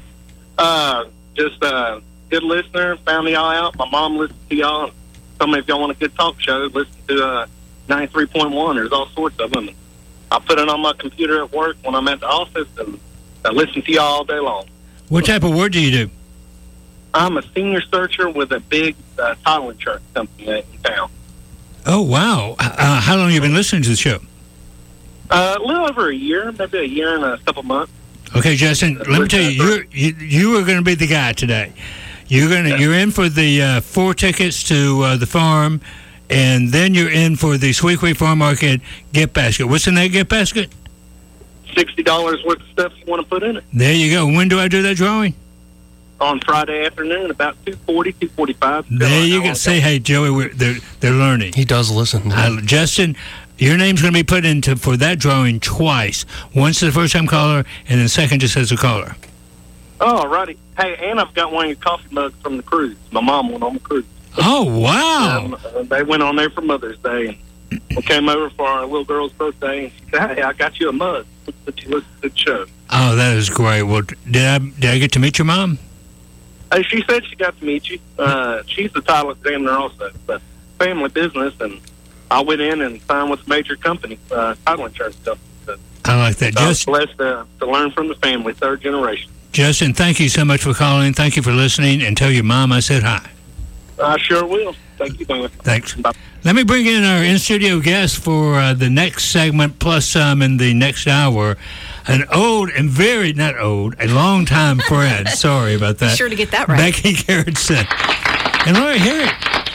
Uh, just a uh, good listener. Found y'all out. My mom listened to y'all. Told me if y'all want a good talk show, listen to uh, ninety-three point one. There's all sorts of them. I put it on my computer at work when I'm at the office, and I listen to y'all all day long. What type of work do you do? I'm a senior searcher with a big uh, title insurance company in town. Oh, wow. Uh, how long have you been listening to the show? Uh, a little over a year, maybe a year and a couple months. Okay, Justin, let me tell you, you're, you you are going to be the guy today. You're going to you're in for the uh, four tickets to uh, the farm, and then you're in for the Sweet Creek Farm Market gift basket. What's in that gift basket? sixty dollars worth of stuff you want to put in it. There you go. When do I do that drawing? On Friday afternoon, about two forty, two forty-five. There you go. Say, hey, Joey, we're, they're, they're learning. He does listen. Uh, Justin, your name's going to be put into for that drawing twice. Once as a first-time caller, and then second just as a caller. Oh, righty. Hey, and I've got one of your coffee mugs from the cruise. My mom went on the cruise. Oh, wow. Um, uh, they went on there for Mother's Day, and we came over for our little girl's birthday, and she said, hey, I got you a mug. But you listen to the show. Oh, that is great. Well, did I, did I get to meet your mom? Hey, she said she got to meet you. Uh, she's the title examiner also, but family business, and I went in and signed with a major company, uh, title insurance company. So, I like that. I was Just, blessed to, to learn from the family, third generation. Justin, thank you so much for calling. Thank you for listening, and tell your mom I said hi. I sure will. Thank you, Dan. Thanks. Bye. Let me bring in our in-studio guest for uh, the next segment, plus some in the next hour. An old and very, not old, a long-time friend. Sorry about that. Sure to get that right. Becky Gerritsen. And Laura Herrick.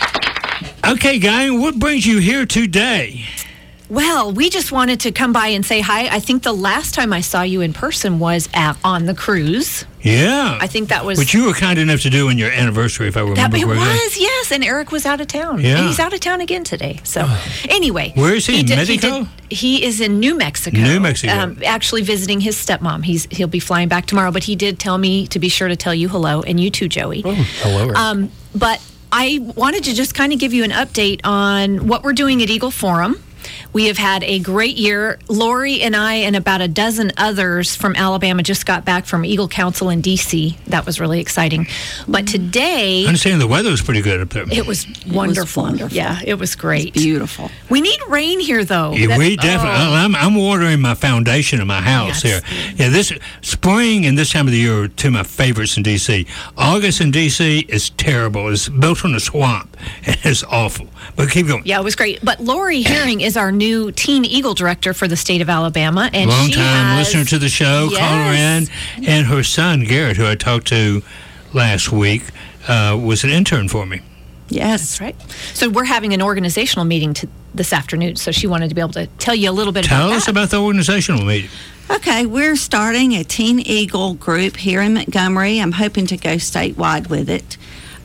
Okay, Guy, what brings you here today? Well, we just wanted to come by and say hi. I think the last time I saw you in person was at, on the cruise. Yeah. I think that was... Which you were kind enough to do on your anniversary, if I remember that, it correctly. was, yes. And Eric was out of town. Yeah. And he's out of town again today. So, anyway. Where is he? he In did, Mexico? He, did, he is in New Mexico. New Mexico. Um, actually visiting his stepmom. He's He'll be flying back tomorrow. But he did tell me to be sure to tell you hello. And you too, Joey. Oh, hello, Eric. Um, but I wanted to just kind of give you an update on what we're doing at Eagle Forum. We have had a great year. Lori and I and about a dozen others from Alabama just got back from Eagle Council in D C That was really exciting. But today... I understand the weather was pretty good up there. It was wonderful. It was wonderful. Yeah, it was great. It's beautiful. We need rain here, though. Yeah, That- we definitely. oh. I'm, I'm watering my foundation of my house Yes. here. Yeah, this spring and this time of the year are two of my favorites in D C August in D C is terrible. It's built on a swamp, and it's awful. But keep going. Yeah, it was great. But Lori Herring is our new Teen Eagle Director for the state of Alabama. And Long she time has, listener to the show, Yes. caller in, and her son Garrett, who I talked to last week, uh, was an intern for me. Yes. That's right. So we're having an organizational meeting to, this afternoon, so she wanted to be able to tell you a little bit Tell about us that. about the organizational meeting. Okay, we're starting a Teen Eagle group here in Montgomery. I'm hoping to go statewide with it.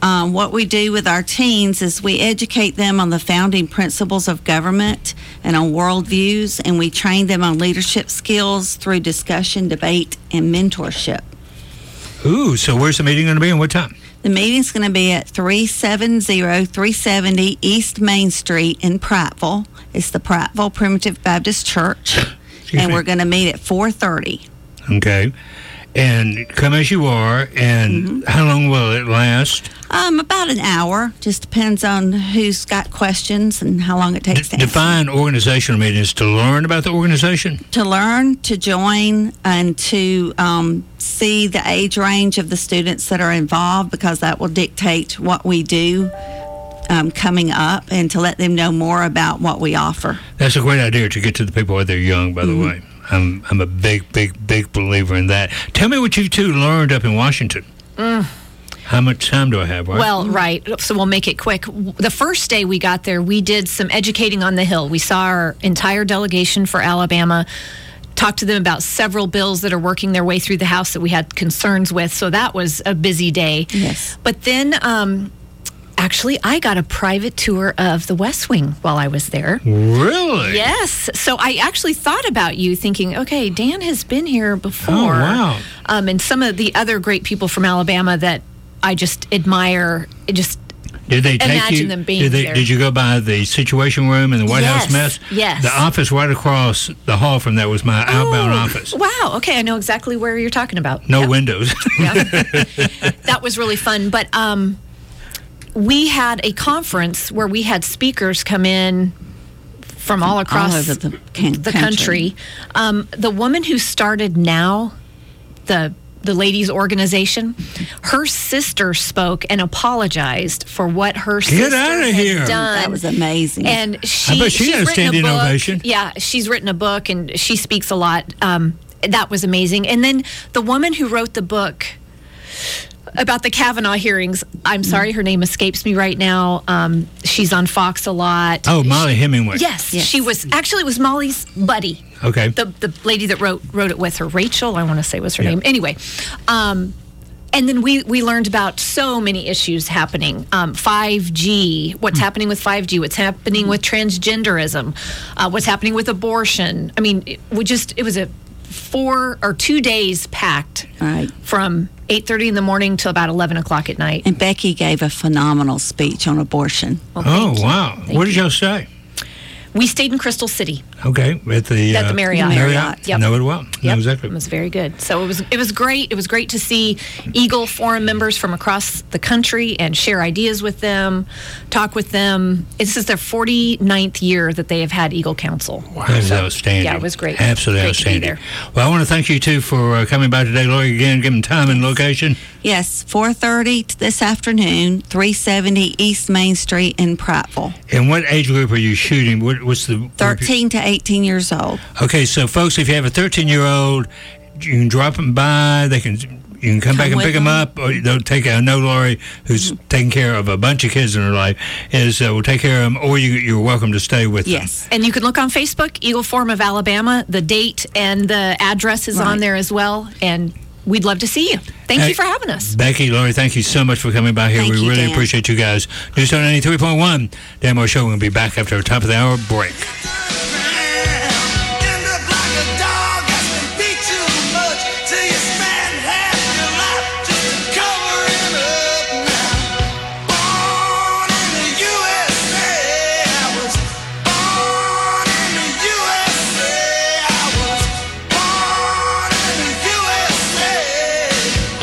Um, what we do with our teens is we educate them on the founding principles of government and on worldviews, and we train them on leadership skills through discussion, debate, and mentorship. Ooh, so where's the meeting going to be and what time? The meeting's going to be at three seventy, three seventy East Main Street in Prattville. It's the Prattville Primitive Baptist Church, Excuse and me. we're going to meet at four thirty. Okay. And come as you are, and Mm-hmm. how long will it last? Um, about an hour. Just depends on who's got questions and how long it takes to answer. Define organizational meetings to learn about the organization? To learn, to join, and to um, see the age range of the students that are involved, because that will dictate what we do um, coming up, and to let them know more about what we offer. That's a great idea to get to the people while they're young, by Mm-hmm. the way. I'm, I'm a big, big, big believer in that. Tell me what you two learned up in Washington. Mm. How much time do I have? Right? Well, right. So we'll make it quick. The first day we got there, we did some educating on the Hill. We saw our entire delegation for Alabama, talked to them about several bills that are working their way through the House that we had concerns with. So that was a busy day. Yes. But then, um, actually, I got a private tour of the West Wing while I was there. Really? Yes. So I actually thought about you, thinking, okay, Dan has been here before. Oh, wow. Um, and some of the other great people from Alabama that I just admire, it just Did they take imagine you? them being did, they, there. did you go by the Situation Room in the White Yes, House mess? yes. The office right across the hall from that was my outbound office. Wow. Okay, I know exactly where you're talking about. No windows. That was really fun. But um, we had a conference where we had speakers come in from all across all over the, can- the country. country. Um, the woman who started Now, the the ladies' organization, her sister spoke and apologized for what her Get sister outta had here. done. That was amazing. And she, I bet she she's had a written standing book. ovation. Yeah, she's written a book and she speaks a lot. Um, that was amazing. And then the woman who wrote the book about the Kavanaugh hearings, I'm sorry, her name escapes me right now. Um, she's on Fox a lot. Oh, Molly Hemingway. Yes, she was. Actually, it was Molly's buddy. Okay. The the lady that wrote wrote it with her, Rachel, I want to say was her Yeah. name. Anyway, um, and then we we learned about so many issues happening. Um, five G, what's happening with five G, what's happening with transgenderism, uh, what's happening with abortion. I mean, it, we just it was a four or two days packed Right. from eight thirty in the morning till about eleven o'clock at night. And Becky gave a phenomenal speech on abortion. Well, Oh, thank you. wow. Thank What did you. y'all say? We stayed in Crystal City. Okay. At the, At uh, the Marriott. Marriott. Yep. Know it well. Know Yep. exactly. It was very good. So it was it was great. It was great to see Eagle Forum members from across the country and share ideas with them, talk with them. This is their forty-ninth year that they have had Eagle Council. Wow. That is So, outstanding. Yeah, it was great. Absolutely Great to be outstanding. there. Well, I want to thank you two for uh, coming by today, Lori. Again, give them time and location. Yes, four thirty this afternoon, three seventy East Main Street in Prattville. And what age group are you shooting? What, what's the thirteen to eighteen years old. Okay, so folks, if you have a thirteen-year-old, you can drop them by. They can you can come, Come back and with pick them them. up, or they'll take. I know Lori, who's Mm-hmm. taking care of a bunch of kids in her life, is uh, will take care of them, or you, you're welcome to stay with them. Yes. And you can look on Facebook, Eagle Forum of Alabama. The date and the address is on Right. there as well. And we'd love to see you. Thank Hey, you for having us. Becky, Lori, thank you so much for coming by here. Thank we you, really Dan. appreciate you guys. News ninety-three point one, Dan Moore Show. We're going to be back after our top of the hour break.